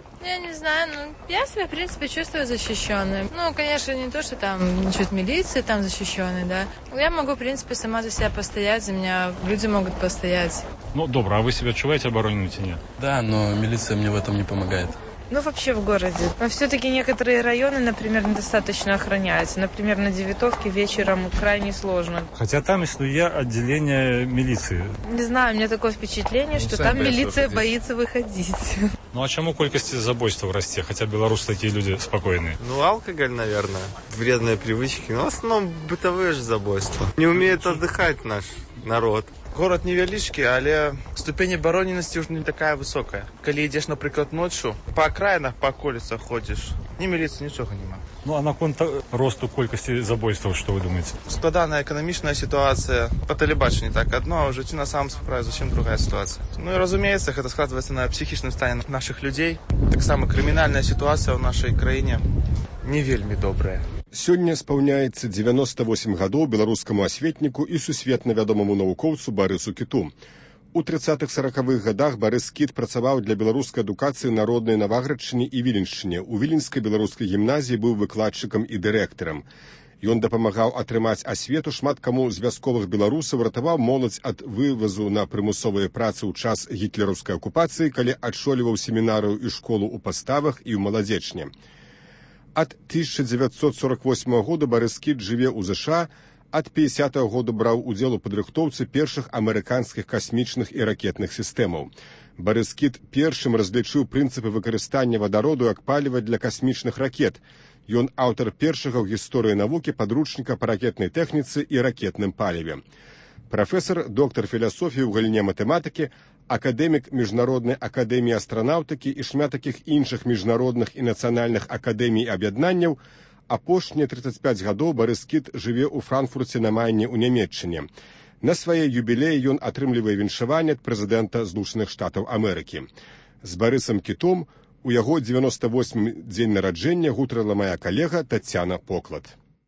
Я не знаю, я себя, в принципе, чувствую защищенной. Конечно, не то, что там ничего милиции там защищенной, да. Я могу, в принципе, сама за себя постоять, за меня люди могут постоять. Добро, а вы себя отчуваете обороненным или нет? Да, но милиция мне в этом не помогает. Вообще в городе. Но все-таки некоторые районы, например, недостаточно охраняются. Например, на Девятовке вечером крайне сложно. Хотя там, если я отделение милиции. Не знаю, у меня такое впечатление, что там милиция боится выходить. А чему колькость забойств расте? Хотя белорусы такие люди спокойные. Алкоголь, наверное. Вредные привычки. В основном бытовые же забойства. Не умеет отдыхать наш народ. Город невялічкі, але ступень абароненасці ўжо не такая высокая. Калі ідзеш, напрыклад, ноччу, па акраінах, па аколіцах ходзіш, ні міліцыі, нічога няма. А наконт росту колькасці забойстваў, што вы думаеце? Складаная эканамічная сітуацыя, па тэлебачанні так адно, а ў жыцці на самом справе зусім другая сітуацыя. І, разумеецца, гэта складваецца на псіхічным стане нашых людзей. Таксама крымінальная сітуацыя ў нашай краіне не вельмі добрая. Сёння спаўняецца 98 гадоў беларускаму асветніку і сусветна вядомаму навукоўцу Барысу Кіту. У 30-40-х гадах Барыс Кіт працаваў для беларускай адукацыі народнай на Ваградчыне і Віленшчыне. У Віленскай беларускай гімназіі быў выкладчыкам і дырэктарам. Ён дапамагаў атрымаць асвету шмат каму з вясковых беларусаў, ратаваў моладзь ад вывазу на прымусовыя працы ў час гітлераўскай акупацыі, калі адшоліваў семінарыю і школу ў Паставах і ў Маладзечне. Ад 1948 года Барыс Кіт жыве ў ЗША, ад 50-го года браў удзел у падрыхтоўцы першых амерыканскіх касмічных і ракетных сістэмаў. Барыс Кіт першым разлічыў прынцыпы выкарыстання вадароду як паліва для касмічных ракет. Ён аўтар першага ў гісторыі навукі падручніка па ракетнай тэхніцы і ракетным паліве. Прафесар, доктар філасофіі ў галіне матэматыкі, акадэмік Міжнароднай акадэміі астранаўтыкі і шмат такіх іншых міжнародных і нацыянальных акадэмій і аб'яднанняў, апошнія 35 гадоў Барыс Кіт жыве ў Франкфурце на Майне ў Нямецчыне. На свае юбілеі ён атрымлівае віншаванне ад прэзідэнта Злучаных Штатаў Амерыкі. З Барысам Кітом у яго 98 дзень нараджэння гутарыла мая калега Тацяна Поклад.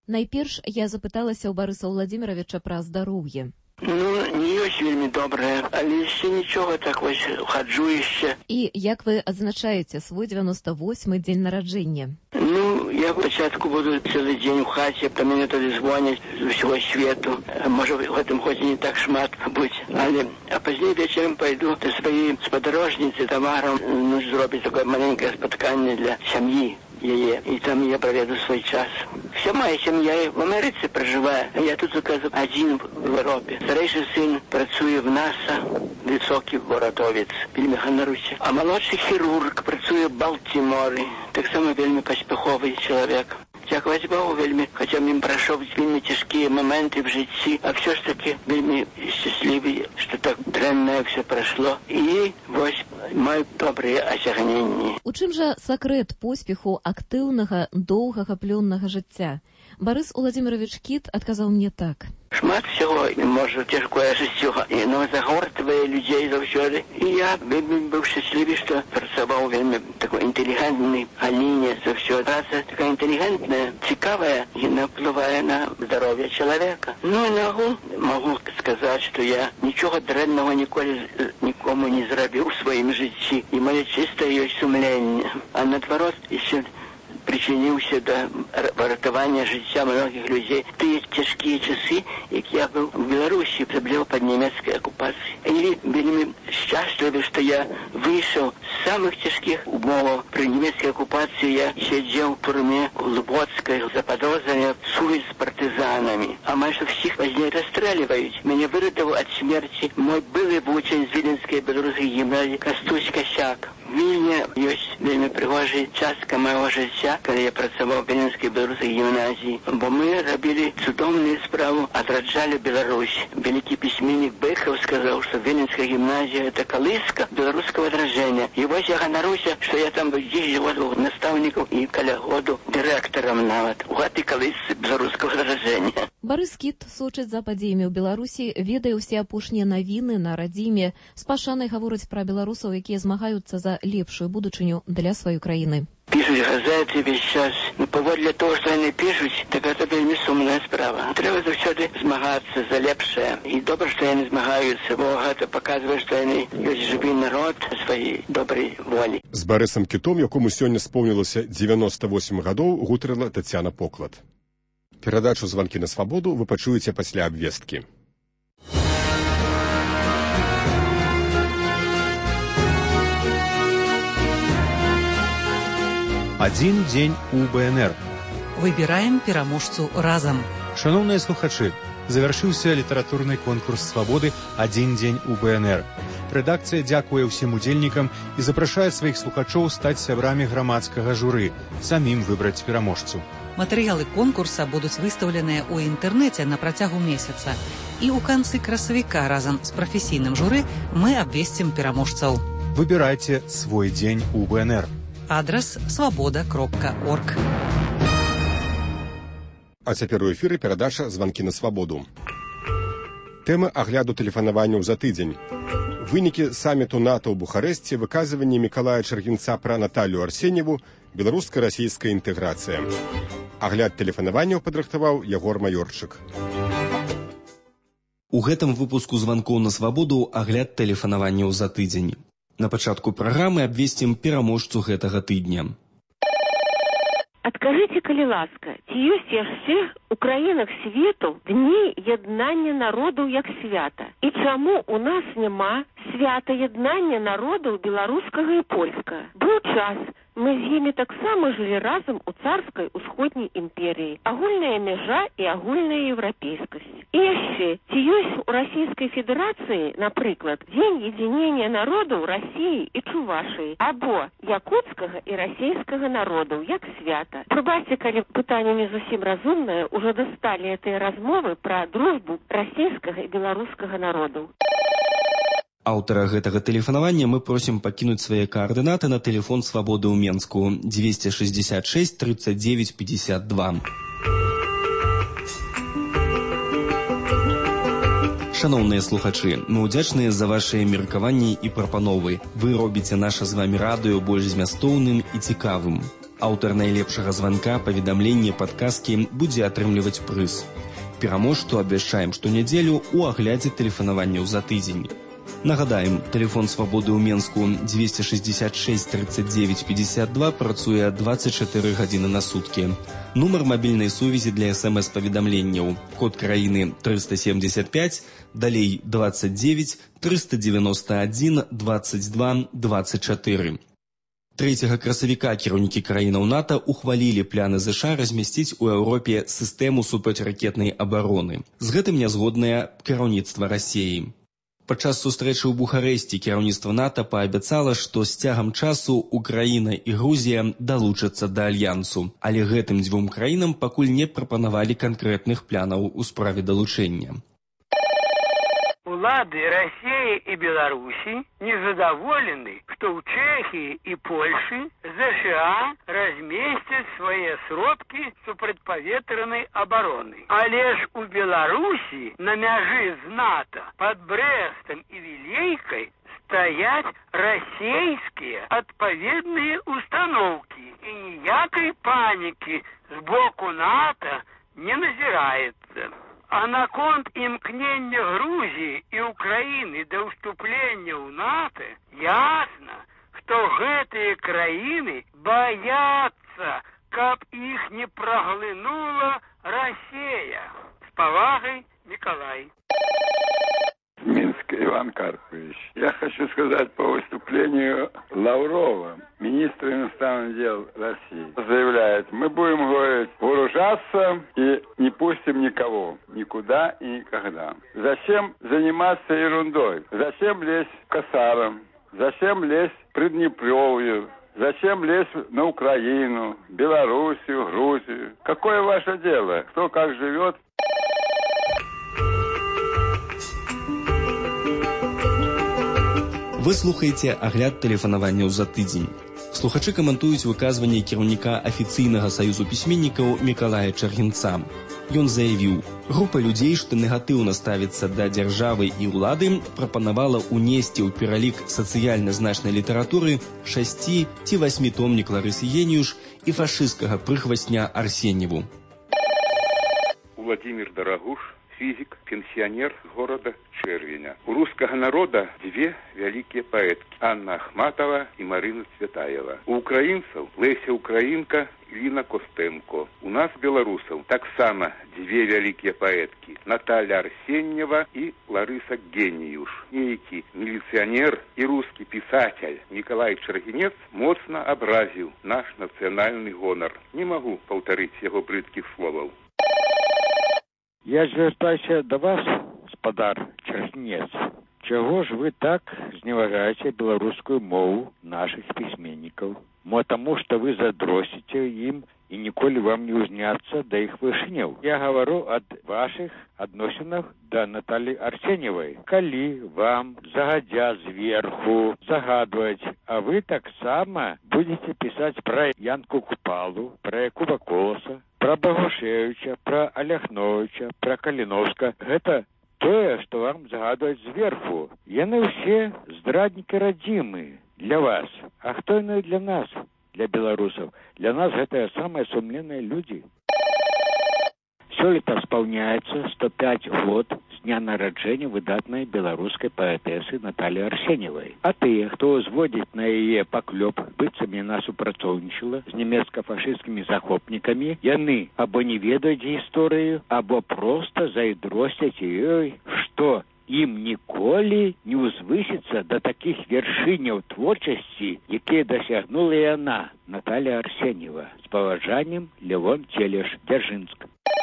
Найперш я запыталася ў Барыса Владимировича пра здароўе. Ну, не ёсць вельмі добрае, але яшчэ нічога, так вось хаджу яшчэ. І як вы адзначаеце свой 98-й дзень нараджэння? Ну, я спачатку буду цэлы дзень у хаце, па мяне тады звоняць з усяго свету. Можа, в гэтым годзе не так шмат будзе, але а пазней вечарам пайду да сваёй спадарожніцы Тамарам, ну, зробіць такое маленькае спатканне для сям'і яе, і там я праведу свой час. Вся моя сям'я в Амерыцы пражывае, а я тут оказываю адзін в Европе. Старэйшы сын працуе в НАСА, высокі боратовец, вельмі ганаруся. А малодшы хірург працуе в Балтіморы, таксама вельмі паспяховы чалавек. Дзякаваць Богу вельмі, хаця ім прайшоў вельмі цяжкія моменты в жыцці, а все ж таки вельмі шчаслівы, што так дрэннае все прайшло. І вось маю добрыя асягненні. У чым жа сакрэт поспеху актыўнага, доўгага плённага жыцця? Барыс Уладзімірович Кіт адказаў мне так. Шмат всего, можа, цяжкое жыццё, но загортвае людзей заўсёды. І я вельмі быў шчаслівы, што працаваў вельмі такой інтэлігентнай галіне заўсёды. Праца такая інтэлігентная, цікавая, і уплывае на здароўе чалавека. Ну і магу сказаць, што я нічога дрэннага ніколі нікому не зрабіў у сваім жыцці. І моё чыстае ёсць сумленне. А наадварот, яшчэ причиніўся да выратавання жыцця многіх людзей. Тыя цяжкія часы, як я быў у Беларусі, асабліва пад нямецкай акупацыяй. І вельмі шчаслівы, што я выйшаў з самых цяжкіх умоваў. Пры нямецкай акупацыі я сядзеў у турме у Лубоцкай за падозране сувязь з партызанамі. Амаль што всіх пазней расстрэльваюць. Мяне выратаваў ад смерці мой былы вучань з Віленскай беларускай гімназіі Кастусь Касяк. Вільня ёсць вельмі прыгожая частка майго жыцця, калі я працаваў в Віленскай беларускай гімназіі, бо мы рабілі цудоўную справу, адраджалі Беларусь. Вялікі пісьменнік Бэхаў сказаў, што Віленская гімназія — это калыска беларускага адраджэння. І вось я ганаруся, што я там быў 10 годаў настаўнікаў і каля году дырэктарам нават у гэтай калысцы беларускага адраджэння. Барыс Кіт сочыць за падзеямі ў Беларусі, ведае ўсе апошнія навіны на радзіме, з пашанай гаворыць пра беларусаў, якія змагаюцца за лепшую будучыню для сваёй краіны. Пишуць газеты весь час. Но паводле того, што яны пішуць, так гэта вельмі сумная справа. Трэба заўсёды змагацца за лепшае. І добра, што яны змагаюцца, бо гэта паказвае, што яны ёсць жывы народ сваёй добрай волі. З Барысам Кітом, якому сёння споўнілася 98 гадоў, гутарыла Тацяна Поклад. Перадачу «Званкі на свабоду» вы пачуеце пасля абвесткі. Адзін дзень у БНР. Выбіраем пераможцу разам. Шановныя слухачы, завяршыўся літаратурны конкурс свабоды «Адзін дзень у БНР». Рэдакцыя дзякуе ўсім удзельнікам і запрашае сваіх слухачоў стаць сябрамі грамадскага журы, самім выбраць пераможцу. Матэрыялы конкурса будуць выстаўленыя ў інтэрнэце на працягу месяца. І ў канцы красавіка разам з прафесійным журы мы абвесцім пераможцаў. Выбірайце свой дзень у БНР. Адрас свабода.орг. А цяпер у эфіры перадача «Званкі на свабоду». Тэма агляду тэлефанаванняў за тыдзень. Вынікі саміту НАТО ў Бухарэсце, выказванні Мікалая Чаргінца пра Наталью Арсеньеву, беларуска-расійская інтэграцыя. Агляд тэлефанаванняў падрыхтаваў Ягор Маёрчык. У гэтым выпуску «Званкоў на свабоду» агляд тэлефанаванняў за тыдзень. На пачатку праграмы абвесцім пераможцу гэтага тыдня. Адкажыце, калі ласка, ці ёсць яшчэ у краінах свету дні яднання народаў як свята? І чаму у нас няма свята яднання народаў беларускага і польскага? Быў час, мы з імі таксама жылі разам у царскай усходняй імперіі. Агульная мяжа і агульная еўрапейскасць. І яшчэ, ці ёсць у Расійскай Федэрацыі, напрыклад, дзень едзінення народаў Расіі і Чувашыі, або якутскага і расейскага народаў як свята? Прабачце, калі пытанне не зусім разумнае, ужо дасталі гэтыя размовы пра дружбу расійскага і беларускага народаў. Аўтара гэтага тэлефанавання мы просім пакінуць свае каардынаты на тэлефон свабоды ў Менску 266 39 52. Шановныя слухачы, мы ўдзячныя за вашыя меркаванні і прапановы. Вы робіце наша з вамі радыё больш змястоўным і цікавым. Аўтар найлепшага званка, паведамлення, падказкі будзе атрымліваць прыз. Пераможцу абвяшчаем штонядзелю ў аглядзе тэлефанаванняў за тыдзень. Нагадаем, тэлефон свабоды ў Менску 266 39 52 працуе 24 гадзіны на суткі. Нумар мабільнай сувязі для СМС-паведамленняў. Код краіны 375, далей 29 391 22 24. 3 красавіка кіраўнікі краінаў НАТО ухвалілі пляны ЗША размясціць у Еўропе сістэму супрацьракетнай абароны. З гэтым нязгоднае кіраўніцтва Расіі. Падчас сустрэчы ў Бухарэсці кіраўніцтва НАТО паабяцала, што з цягам часу Украіна і Грузія далучацца да альянсу, але гэтым дзвюм краінам пакуль не прапанавалі канкрэтных планаў у справе далучэння. Улады России и Беларуси незадоволены, что в Чехии и Польше США разместят свои сродки супрацьпаветраной обороны. А лишь у Беларуси на мяжи з НАТО под Брестом и Вилейкой стоят российские отповедные установки, и ніякой паники с боку НАТО не назирается. А наконт імкнення Грузії і України до вступлення в НАТО, ясно, что гэтые краины боятся, каб их не проглынула Россия. С повагой, Николай. Минск Иван Карпович. Я хочу сказать по выступлению Лаврова, министра иностранных дел России. Заявляет, мы будем, говорит, вооружаться и не пустим никого, никуда и никогда. Зачем заниматься ерундой? Зачем лезть к косарам? Зачем лезть к Приднепровью? Зачем лезть на Украину, Белоруссию, Грузию? Какое ваше дело? Кто как живет? Вы слухаеце агляд тэлефанаванняў за тыдзень. Слухачы каментуюць выказванне кіраўніка афіцыйнага саюзу пісьменнікаў Мікалая Чаргінца. Ён заявіў, група людзей, што негатыўна ставіцца да дзяржавы і ўлады, прапанавала ўнесці ў пералік сацыяльна значнай літаратуры 6 ці 8-томнік Ларысы Геніюш і фашысцкага прыхвасня Арсеньеву. Владимир Дорогуш, физик, пенсионер города Червеня. У русского народа две великие поэтки – Анна Ахматова и Марина Цветаева. У украинцев Леся Украинка и Лина Костенко. У нас, белорусов, так само две великие поэтки – Наталья Арсеньева и Лариса Геніюш. Некий милиционер и русский писатель Николай Чаргинец моцно образил наш национальный гонор. Не могу повторить его брыдких словов. Я звяртаюся до вас, спадар Чаргінец. Чаго ж вы так зневажаете беларускую мову наших письменников? Потому что вы задросите им и николи вам не узняться до их вышинев. Я говорю от ваших отношенных до Натальи Арсеньевой. Коли вам загодя сверху загадывать, а вы так само будете писать про Янку Купалу, про Якуба Колоса, про Богушевича, про Аляхновича, про Калиновска. Это тое, что вам загадывать сверху. Яны все здрадники родимые для вас. А кто иной для нас? Для белорусов. Для нас это самые сумленные люди. Сёлета исполняется 105 год с дня народжения выдатной белорусской поэтессы Натальи Арсеньевой. А тыя, хто узводит на яе паклёп, быццам яна супрацоўнічала з нямецка-фашысцкімі захопнікамі, яны або не ведаюць гісторыю, або проста зайздросцяць ёй, што ім ніколі не ўзвысіцца да такіх вяршыняў творчасці, якія дасягнула яна, Наталья Арсеньева. З паважаннем, Левон Телеш, Дзяржынск.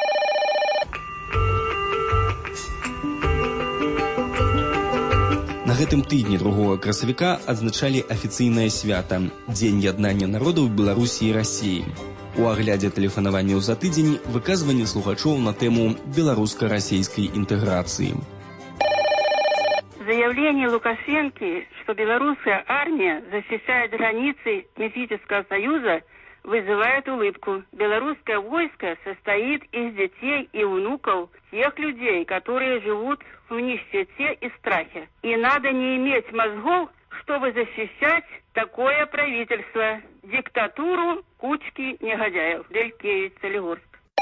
На гэтым тыдні 2 красавіка адзначалі афіцыйнае свята – Дзень яднання народаў Беларусі і Расіі. У аглядзе тэлефанаванняў за тыдзень выказванне слухачоў на тэму беларуска-расійскай інтэграцыі. Заявление Лукашенко, что белорусская армия защищает границы Мефического союза, вызывает улыбку. Белорусское войско состоит из детей и внуков тех людей, которые живут в нищете и страхе. И надо не иметь мозгов, чтобы защищать такое правительство. Диктатуру кучки негодяев. Лелькевич, Солигорск.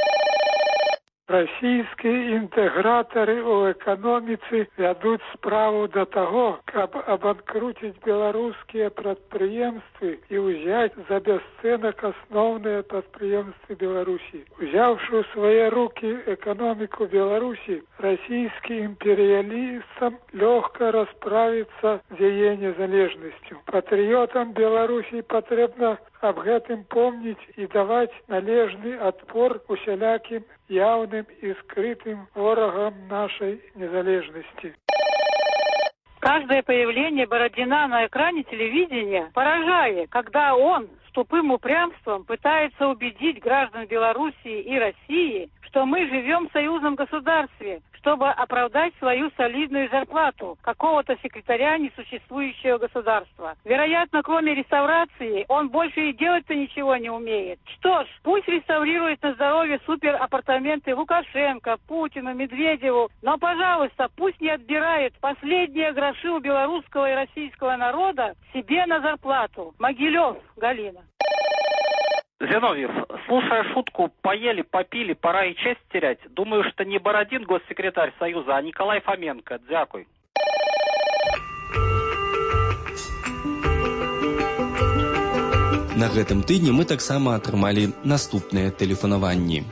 Расійскія інтэгратары ў эканоміцы вядуць справу да таго, каб абанкруціць беларускія прадпрыемствы і ўзяць за бясцэнак асноўныя прадпрыемствы Беларусі. Узяўшы ў свае рукі эканоміку Беларусі, расійскі імперыялістам лёгка расправіцца з яе незалежнасцю. Патрыётам Беларусі патрэбна аб гэтым помніць і даваць належны адпор усялякім явным и скрытым ворогам нашей незалежности. Каждое появление Бородина на экране телевидения поражает, когда он с тупым упрямством пытается убедить граждан Белоруссии и России, что мы живем в союзном государстве, чтобы оправдать свою солидную зарплату какого-то секретаря несуществующего государства. Вероятно, кроме реставрации, он больше и делать-то ничего не умеет. Что ж, пусть реставрирует на здоровье суперапартаменты Лукашенко, Путину, Медведеву, но, пожалуйста, пусть не отбирает последние гроши у белорусского и российского народа себе на зарплату. Могилев, Галина. Зиновьев, слушая шутку «поели, попили, пора и честь терять», думаю, что не Бородин госсекретарь Союза, а Николай Фоменко. Дякуй. На гэтым тыдні мы таксама атрымалі наступныя тэлефанаванні.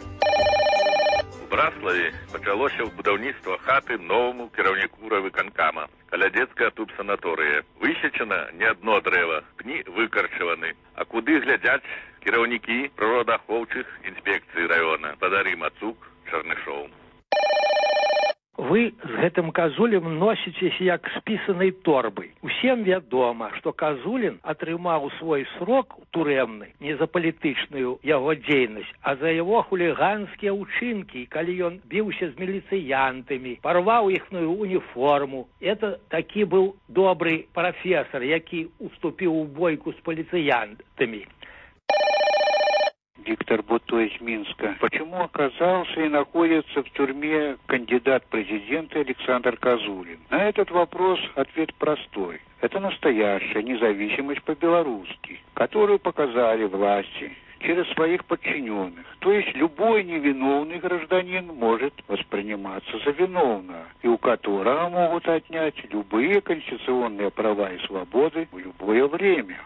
У Браславе пачалося будаўніцтва хаты новаму кіраўніку райвыканкама. Каля дзецкая тубсанаторыя. Высечана не адно дрэва, пні выкарчаваны. А куды глядзяць кіраўнікі прыродаахоўчых інспекцый раёна? Падары Мацук, Чарнышоў. Вы з гэтым Казулем носіцеся як з пісанай торбай. Усім вядома, што Казулін атрымаў свой срок турэмны не за палітычную яго дзейнасць, а за яго хуліганскія ўчынкі, калі ён біўся з міліцыянтамі, парваў іхную уніформу. Это такі быў добрый прафесор, які уступіў у бойку з паліцыянтамі. Виктор Буто из Минска. Почему оказался и находится в тюрьме кандидат в президенты Александр Козулин? На этот вопрос ответ простой. Это настоящая независимость по-белорусски, которую показали власти через своих подчиненных. То есть любой невиновный гражданин может восприниматься за виновного, и у которого могут отнять любые конституционные права и свободы в любое время.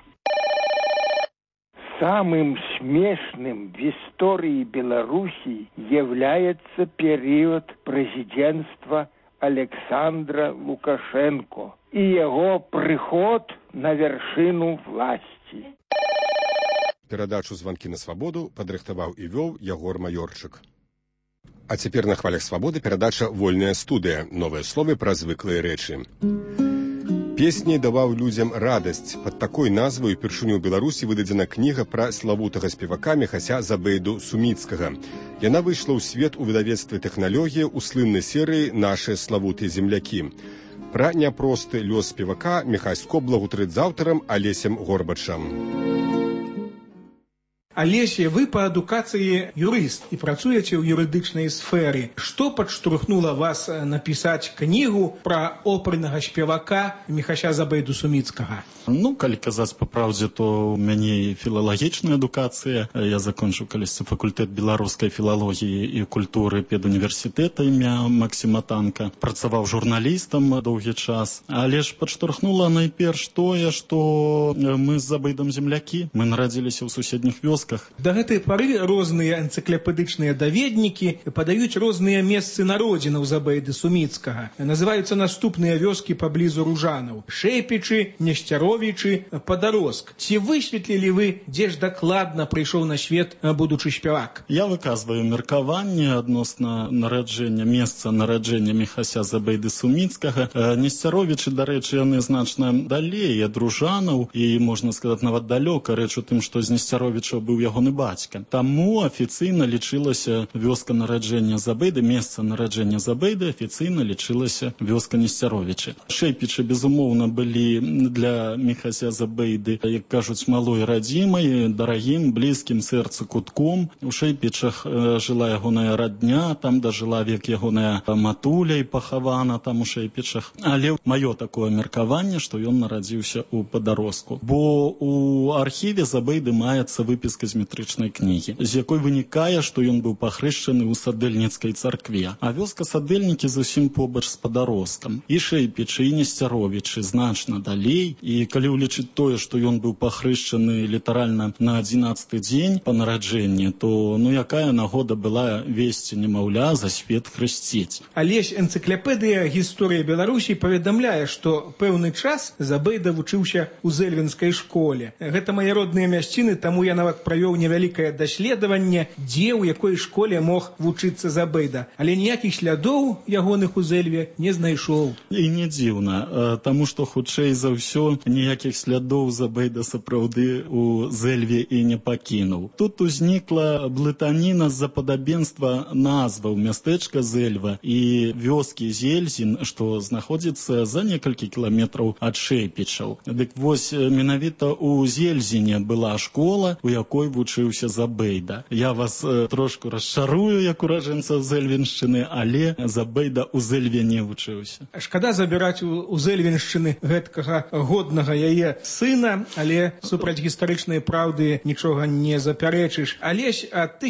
Самым смешным в истории Беларуси является период президентства Александра Лукашенко и его приход на вершину власти. Перадачу «Звонки на свободу» падрыхтаваў і вёў Ягор Маёрчык. А цяпер на хвалях свабоды перадача «Вольная студыя». Новыя словы пра звыклыя рэчы. Песні даваў людзям радасць. Пад такой назвай упершыню ў Беларусі выдадзена кніга пра славутага спевака Міхася Забейду Суміцкага. Яна выйшла ў свет у выдавецтве «Тэхналогія» у слыннай серыі «Нашы славутыя землякі». Пра няпросты лёс спевака Міхась Скобла гутрыць з аўтарам Алесем Горбачам. Алеся, вы па адукацыі юрыст і працуеце ў юрыдычнай сферы. Што падштурхнула вас напісаць кнігу пра опернага спевака Міхася Забейду Суміцкага? Ну, калі казаць па праўдзе, то ў мяне філалагічная адукацыя. Я закончыў калісьці факультэт беларускай філалогіі і культуры педуніверсітэта імя Максіма Танка. Працаваў журналістам доўгі час. Але ж падштурхнула найперш тое, што мы з Забейдам землякі. Мы нарадзіліся ў суседніх вёсках. Да гэтай пары розныя энцыклапедычныя даведнікі падаюць розныя месцы народзінаў Забейды Суміцкага. Называюцца наступныя вёскі паблізу Ружанаў: Шэпічы, Несцяровічы, Падароск. Ці высветлілі вы, дзе ж дакладна прыйшоў на свет будучы спявак? Я выказваю меркаванне адносна нараджэння, месца нараджэння Міхася Забейды Суміцкага. Несцяровічы, дарэчы, яны значна далей ад Ружанаў, і, можна сказаць, нават далёка. Рэч у тым, што з Несцяровіча быў быў ягоны бацька. Таму афіцыйна лічылася вёска нараджэння Забейды, месца нараджэння Забейды афіцыйна лічылася вёска Несцяровічы. Шэйпічы, безумоўна, былі для Міхася Забейды, як кажуць, малой радзімай, дарагім, блізкім сэрцу кутком. У Шэйпічах жыла ягоная радня, там дажыла век ягоная матуля і пахавана там у Шэйпічах. Але маё такое меркаванне, што ён нарадзіўся ў Падароску. Бо у архіве Забейды маецца выпіска з метрычнай кнігі, з якой вынікае, што ён быў пахрышчаны ў Садэльніцкай царкве. А вёска Садэльнікі зусім побач з Падароскам. І Шэйпічы, і Несцяровічы значна далей. І калі ўлічыць тое, што ён быў пахрышчаны літаральна на 11-й дзень па нараджэнні, то якая нагода была весці немаўля за свет хрысціць. Але ж энцыклапедыя гісторыі Беларусі паведамляе, што пэўны час Забейда вучыўся ў зэльвінскай школе. Гэта мае родныя мясціны, таму я нават правёў невялікае даследаванне, дзе ў якой школе мог вучыцца Забейда. Але ніякіх слядоў ягоных у Зэльве не знайшоў. І не дзіўна, таму што хутчэй за ўсё ніякіх слядоў Забейда сапраўды у Зэльве і не пакінуў. Тут узнікла блытаніна з-за падабенства назваў мястэчка Зэльва і вёскі Зельзін, што знаходзіцца за некалькі кіламетраў ад Шэйпічаў. Дык вось менавіта ў Зельзіне была школа, у якой вучыўся Забейда. Я вас трошку расчарую, як уражэнцаў Зэльвіншчыны, але Забейда ў Зэльве не вучыўся. Шкада забіраць у Зэльвіншчыны гэткага годнага яе сына, але супраць гістарычнай праўды нічога не запярэчыш. Але ж ад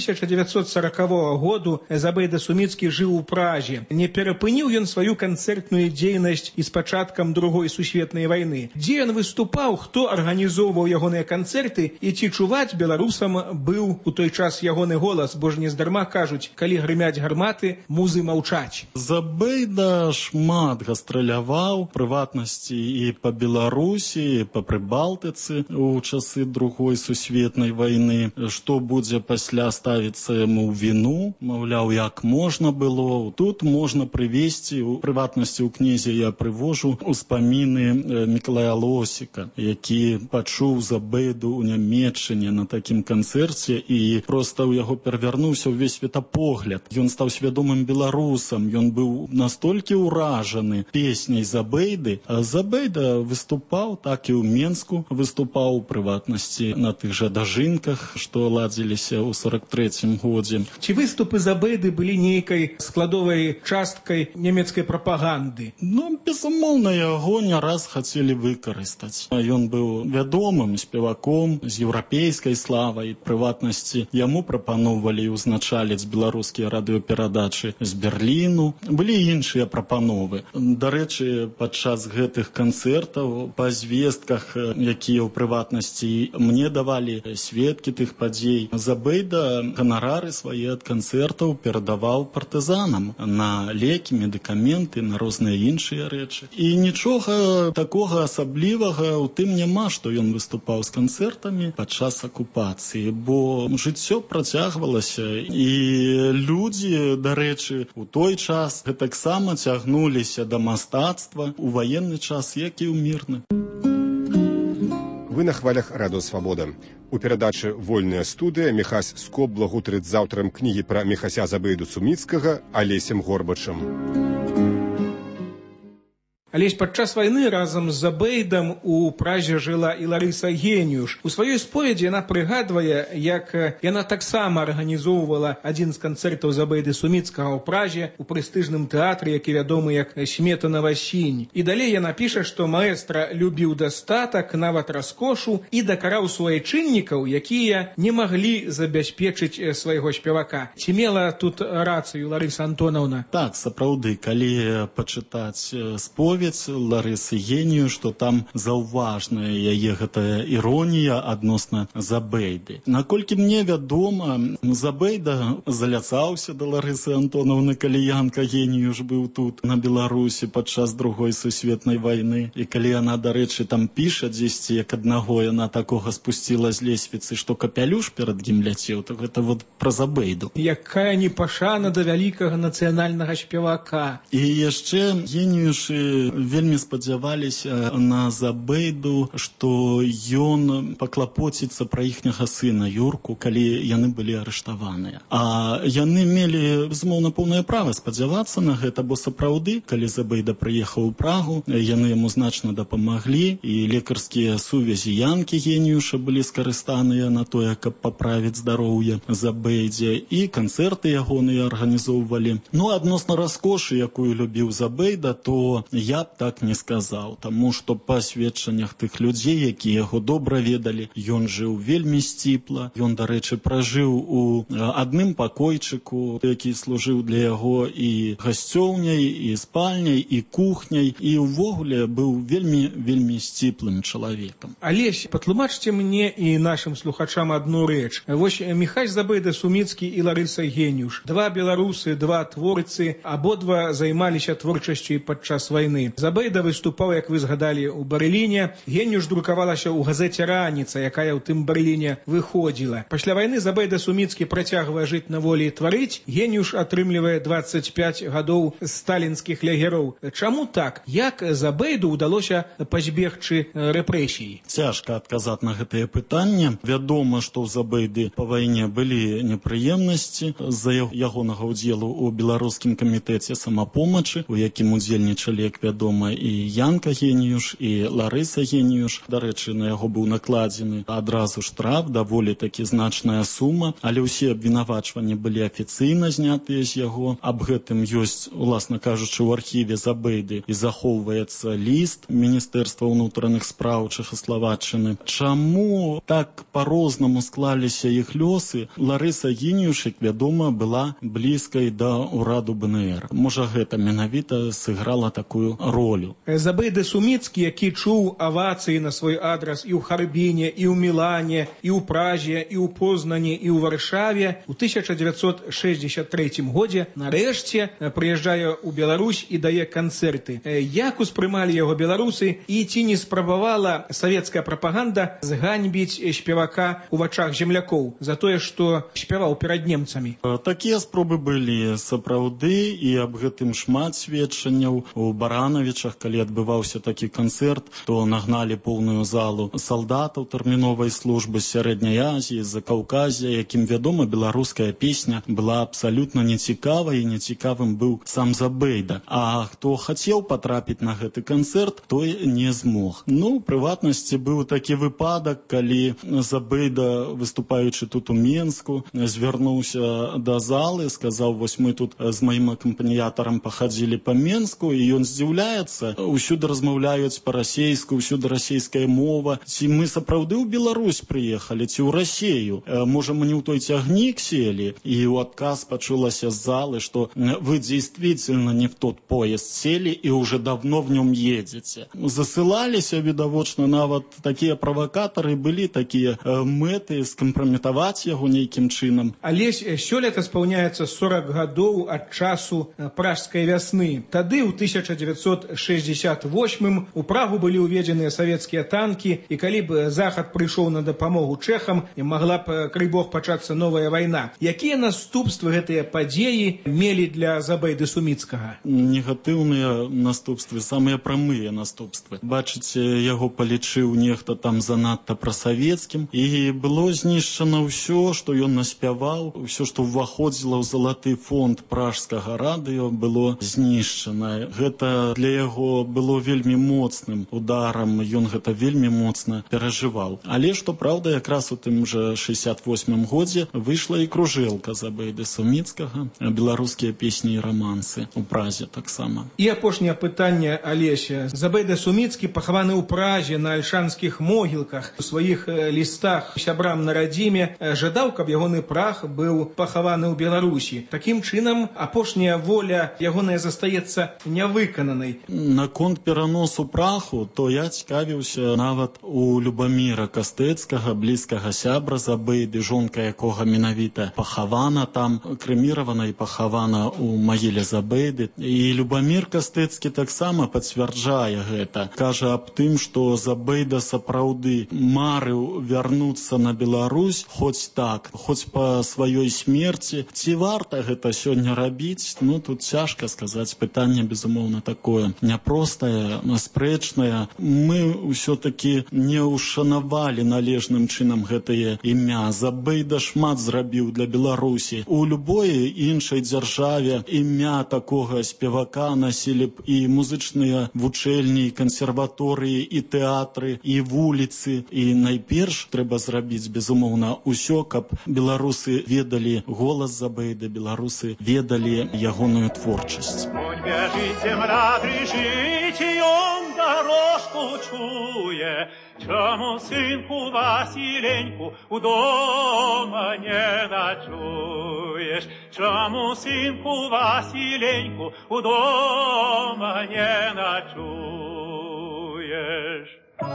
1940 году Забейда Суміцкі жыў у Празе. Не перапыніў ён сваю канцэртную дзейнасць і з пачаткам Другой сусветнай вайны. Дзе ён выступаў, хто арганізоўваў ягоныя канцэрты і ці чуваць беларусам быў у той час ягоны голас, бо ж нездарма кажуць, калі грымяць гарматы, музы маўчаць. Забейда шмат гастраляваў, прыватнасці і па Беларусі, і па Прыбалтыцы у часы Другой сусветнай вайны. Што будзе пасля ставіцца яму ў віну, маўляў, як можна было. Тут можна прывесці, у прыватнасці ў кнізе я прывожу успаміны Мікалая Лосіка, які пачуў Забейду ў Нямецчыне на такім канцэрце і проста ў яго перавярнуўся ўвесь светапогляд. Ён стаў свядомым беларусам, ён быў настолькі ўражаны песняй Забейды. А Забейда выступаў, так і ў Менску выступаў, у прыватнасці на тых жа дажынках, што ладзіліся ў 43-м годзе. Ці выступы Забейды былі нейкай складовай часткай нямецкай прапаганды? Безумоўна, яго не раз хацелі выкарыстаць. Ён быў вядомым спеваком з еўрапейскай славай, прыватнасці. Яму прапаноўвалі ўзначаліць беларускія радыёперадачы з Берліну. Былі іншыя прапановы. Дарэчы, падчас гэтых канцэртаў па звестках, якія ў прыватнасці мне давалі сведкі тых падзей, Забейда ганарары свае ад канцэртаў перадаваў партызанам на лекі, медыкаменты, на розныя іншыя рэчы. І нічога такога асаблівага ў тым няма, што ён выступаў з канцэртамі падчас акупацыі, бо жыццё працягвалася, і людзі, дарэчы, у той час гэтаксама цягнуліся да мастацтва у ваенны час, як і ў мірны. Вы на хвалях Радыё Свабода. У перадачы «Вольная студыя» Міхась Скобла гутарыць з аўтарам кнігі пра Міхася Забейду Суміцкага Алесем Горбачам. Але падчас вайны разам з Забейдам у Празе жыла і Ларыса Геніюш. У сваёй споведзі яна прыгадвае, як яна таксама арганізоўвала адзін з канцэртаў Забейды Суміцкага ў Празе у прэстыжным тэатры, які вядомы як Сметанава сінь. І далей яна піша, што маэстра любіў дастатак, нават раскошу, і дакараў суайчыннікаў, якія не маглі забяспечыць свайго спевака. Ці мела тут рацыю Ларыса Антонаўна? Так, сапраўды, калі пачытаць споведь Ларысы Генію, што там заўважная яе гэтая іронія адносна Забейды. Наколькі мне вядома, Забейда заляцаўся да Ларысы Антонаўны, калі Янка Геніюш быў тут, на Беларусі, падчас Другой сусветнай вайны. І калі яна, дарэчы, там піша дзесьці, як аднаго яна такога спусціла з лесвіцы, што капялюш перад ім ляцеў, то гэта вот пра Забейду. Якая непашана да вялікага нацыянальнага спевака. І яшчэ Геніюш беларусы вельмі спадзяваліся на Забейду, што ён паклапоціцца пра іхняга сына Юрку, калі яны былі арыштаваныя. А яны мелі, безумоўна, поўнае права спадзявацца на гэта, бо сапраўды, калі Забейда прыехаў у Прагу, яны яму значна дапамаглі, і лекарскія сувязі Янкі Геніюша былі скарыстаныя на тое, каб паправіць здароўе Забейдзе, і канцэрты ягоныя арганізоўвалі. Ну, адносна раскошы, якую любіў Забейда, то я б так не сказаў, таму што па сведчаннях тых людзей, якія яго добра ведалі, ён жыў вельмі сціпла. Ён, дарэчы, пражыў у адным пакойчыку, які служыў для яго і гасцёўняй, і спальняй, і кухняй, і ўвогуле быў вельмі сціплым чалавекам. Алесь, патлумачце мне і нашым слухачам адну рэч. Вось Міхась Забейда Суміцкі і Ларыса Геніюш. Два беларусы, два творцы, абодва займаліся творчасцю і падчас вайны. Забейда выступаў, як вы згадалі, у Берліне. Геніюш друкавалася ў газеце «Раніца», якая ў тым Берліне выходзіла. Пасля вайны Забейда Суміцкі працягвае жыць на волі і тварыць. Геніюш атрымлівае 25 гадоў сталінскіх лягероў. Чаму так? Як Забейду ўдалося пазбегчы рэпрэсій? Цяжка адказаць на гэтае пытанне. Вядома, што ў Забейды па вайне былі непрыемнасці з-за ягонага ўдзелу ў беларускім камітэце самапомачы, у якім удзельнічалі, як вядома, і Янка Геніюш, і Ларыса Геніюш. Дарэчы, на яго быў накладзены адразу штраф, даволі такі значная сума, але ўсе абвінавачванні былі афіцыйна знятыя з яго. Аб гэтым ёсць, уласна кажучы, у архіве Забейды і захоўваецца ліст Міністэрства ўнутраных спраў Чэхаславаччыны. Чаму так па-рознаму склаліся іх лёсы? Ларыса Геніюш, як вядома, была блізкай да ўраду БНР. Можа, гэта менавіта сыграла такую ролю. Забейда Суміцкі, які чуў авацыі на свой адрас і ў Харбіне, і ў Мілане, і ў Празе, і ў Познані, і ў Варшаве, у 1963 годзе нарэшце прыязджае ў Беларусь і дае канцэрты. Як успрымалі яго беларусы, і ці не спрабавала савецкая прапаганда зганьбіць спевака ў вачах землякоў за тое, што спяваў перад немцамі? Такія спробы былі сапраўды, і аб гэтым шмат сведчанняў. У Баранавічах, калі адбываўся такі канцэрт, то нагналі поўную залу салдатаў тэрміновай службы з Сярэдняй Азіі, з-за Каўказя, якім, вядома, беларуская песня была абсалютна нецікавай, і нецікавым быў сам Забейда. А хто хацеў патрапіць на гэты канцэрт, той не змог. Ну, у прыватнасці быў такі выпадак, калі Забейда, выступаючы тут у Менску, звярнуўся да залы, сказаў: вось мы тут з маім акампаніятарам пахадзілі па Менску, і ён здзіўляецца, усюды размаўляюць па-расейску, усюды расейская мова. Ці мы сапраўды ў Беларусь прыехалі, ці ў Расею? Можа, мы не ў той цягнік сели? І ў адказ пачулася з залы, што вы действительно не в тот поезд сели и уже давно в нем едете. Засылаліся, відавочна, нават такія правакатары, былі такія мэты скампраметаваць яго нейкім чынам. Алесь, сёлета спаўняецца 40 гадоў ад часу пражскай вясны. Тады, ў 1968 у Прагу былі ўведзеныя савецкія танкі, і калі б Захад прыйшоў на дапамогу чэхам, магла б, крый Бог, пачацца новая вайна. Якія наступствы гэтыя падзеі мелі для Забейды Суміцкага? Негатыўныя наступствы, самыя прамыя наступствы. Бачыце, яго палічыў нехта там занадта прасавецкім, і было знішчана ўсё, што ён наспяваў, ўсё, што ўваходзіла ў залаты фонд пражскага радыё, было знішчана. Гэта для яго было вельмі моцным ударам, ён гэта вельмі моцна перажываў. Але, што праўда, якраз у тым жа 68 годзе выйшла і кружэлка Забейды Суміцкага, беларускія песні і рамансы у Празе таксама. І апошняе пытанне, Алеся. Забейда Суміцкі пахаваны ў Празе на альшанскіх могілках. У сваіх лістах сябрам на радзіме жадаў, каб ягоны прах быў пахаваны ў Беларусі. Такім чынам, апошняя воля ягоная застаецца нявыкананай. Наконт пераносу праху, то я цікавіўся нават у Любаміра Кастэцкага, блізкага сябра Забейды, жонка якога менавіта пахавана там, крэміравана і пахавана ў магіле Забейды. І Любамір Кастэцкі таксама пацвярджае гэта. Кажа аб тым, што Забейда сапраўды марыў вярнуцца на Беларусь, хоць так, хоць па сваёй смерці. Ці варта гэта сёння рабіць? Ну, тут цяжка сказаць, пытанне, безумоўна, такое. такое няпростае, спрэчнае. Мы ўсё-таки не ушанавалі належным чынам гэтае імя. Забейда шмат зрабіў для Беларусі. У любой іншай дзяржаве імя такога спевака насілі б і музычныя вучэльні, і кансерваторыі, і тэатры, і вуліцы. І найперш трэба зрабіць, безумоўна, усё, каб беларусы ведалі голас Забейды, беларусы ведалі ягоную творчасць. Бежит земля, дрыжит, и он дорожку чуе. Чому сынку Василеньку у дома не ночуешь? Чому сынку Василеньку у дома не ночуешь?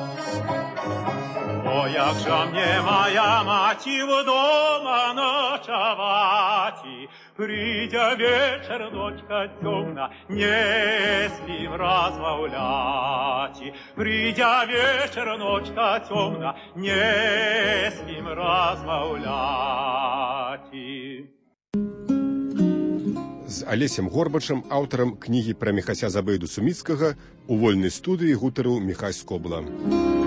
О, як же мне моя мать дома ночевать, придя вечер, ночка темна, не с ним размовлять. Придя вечер, ночка темна, не с ним размовлять. З Алесем Горбачам, аўтарам кнігі пра Міхася Забейду Суміцкага, у вольнай студыі гутарыў Міхась Скобла.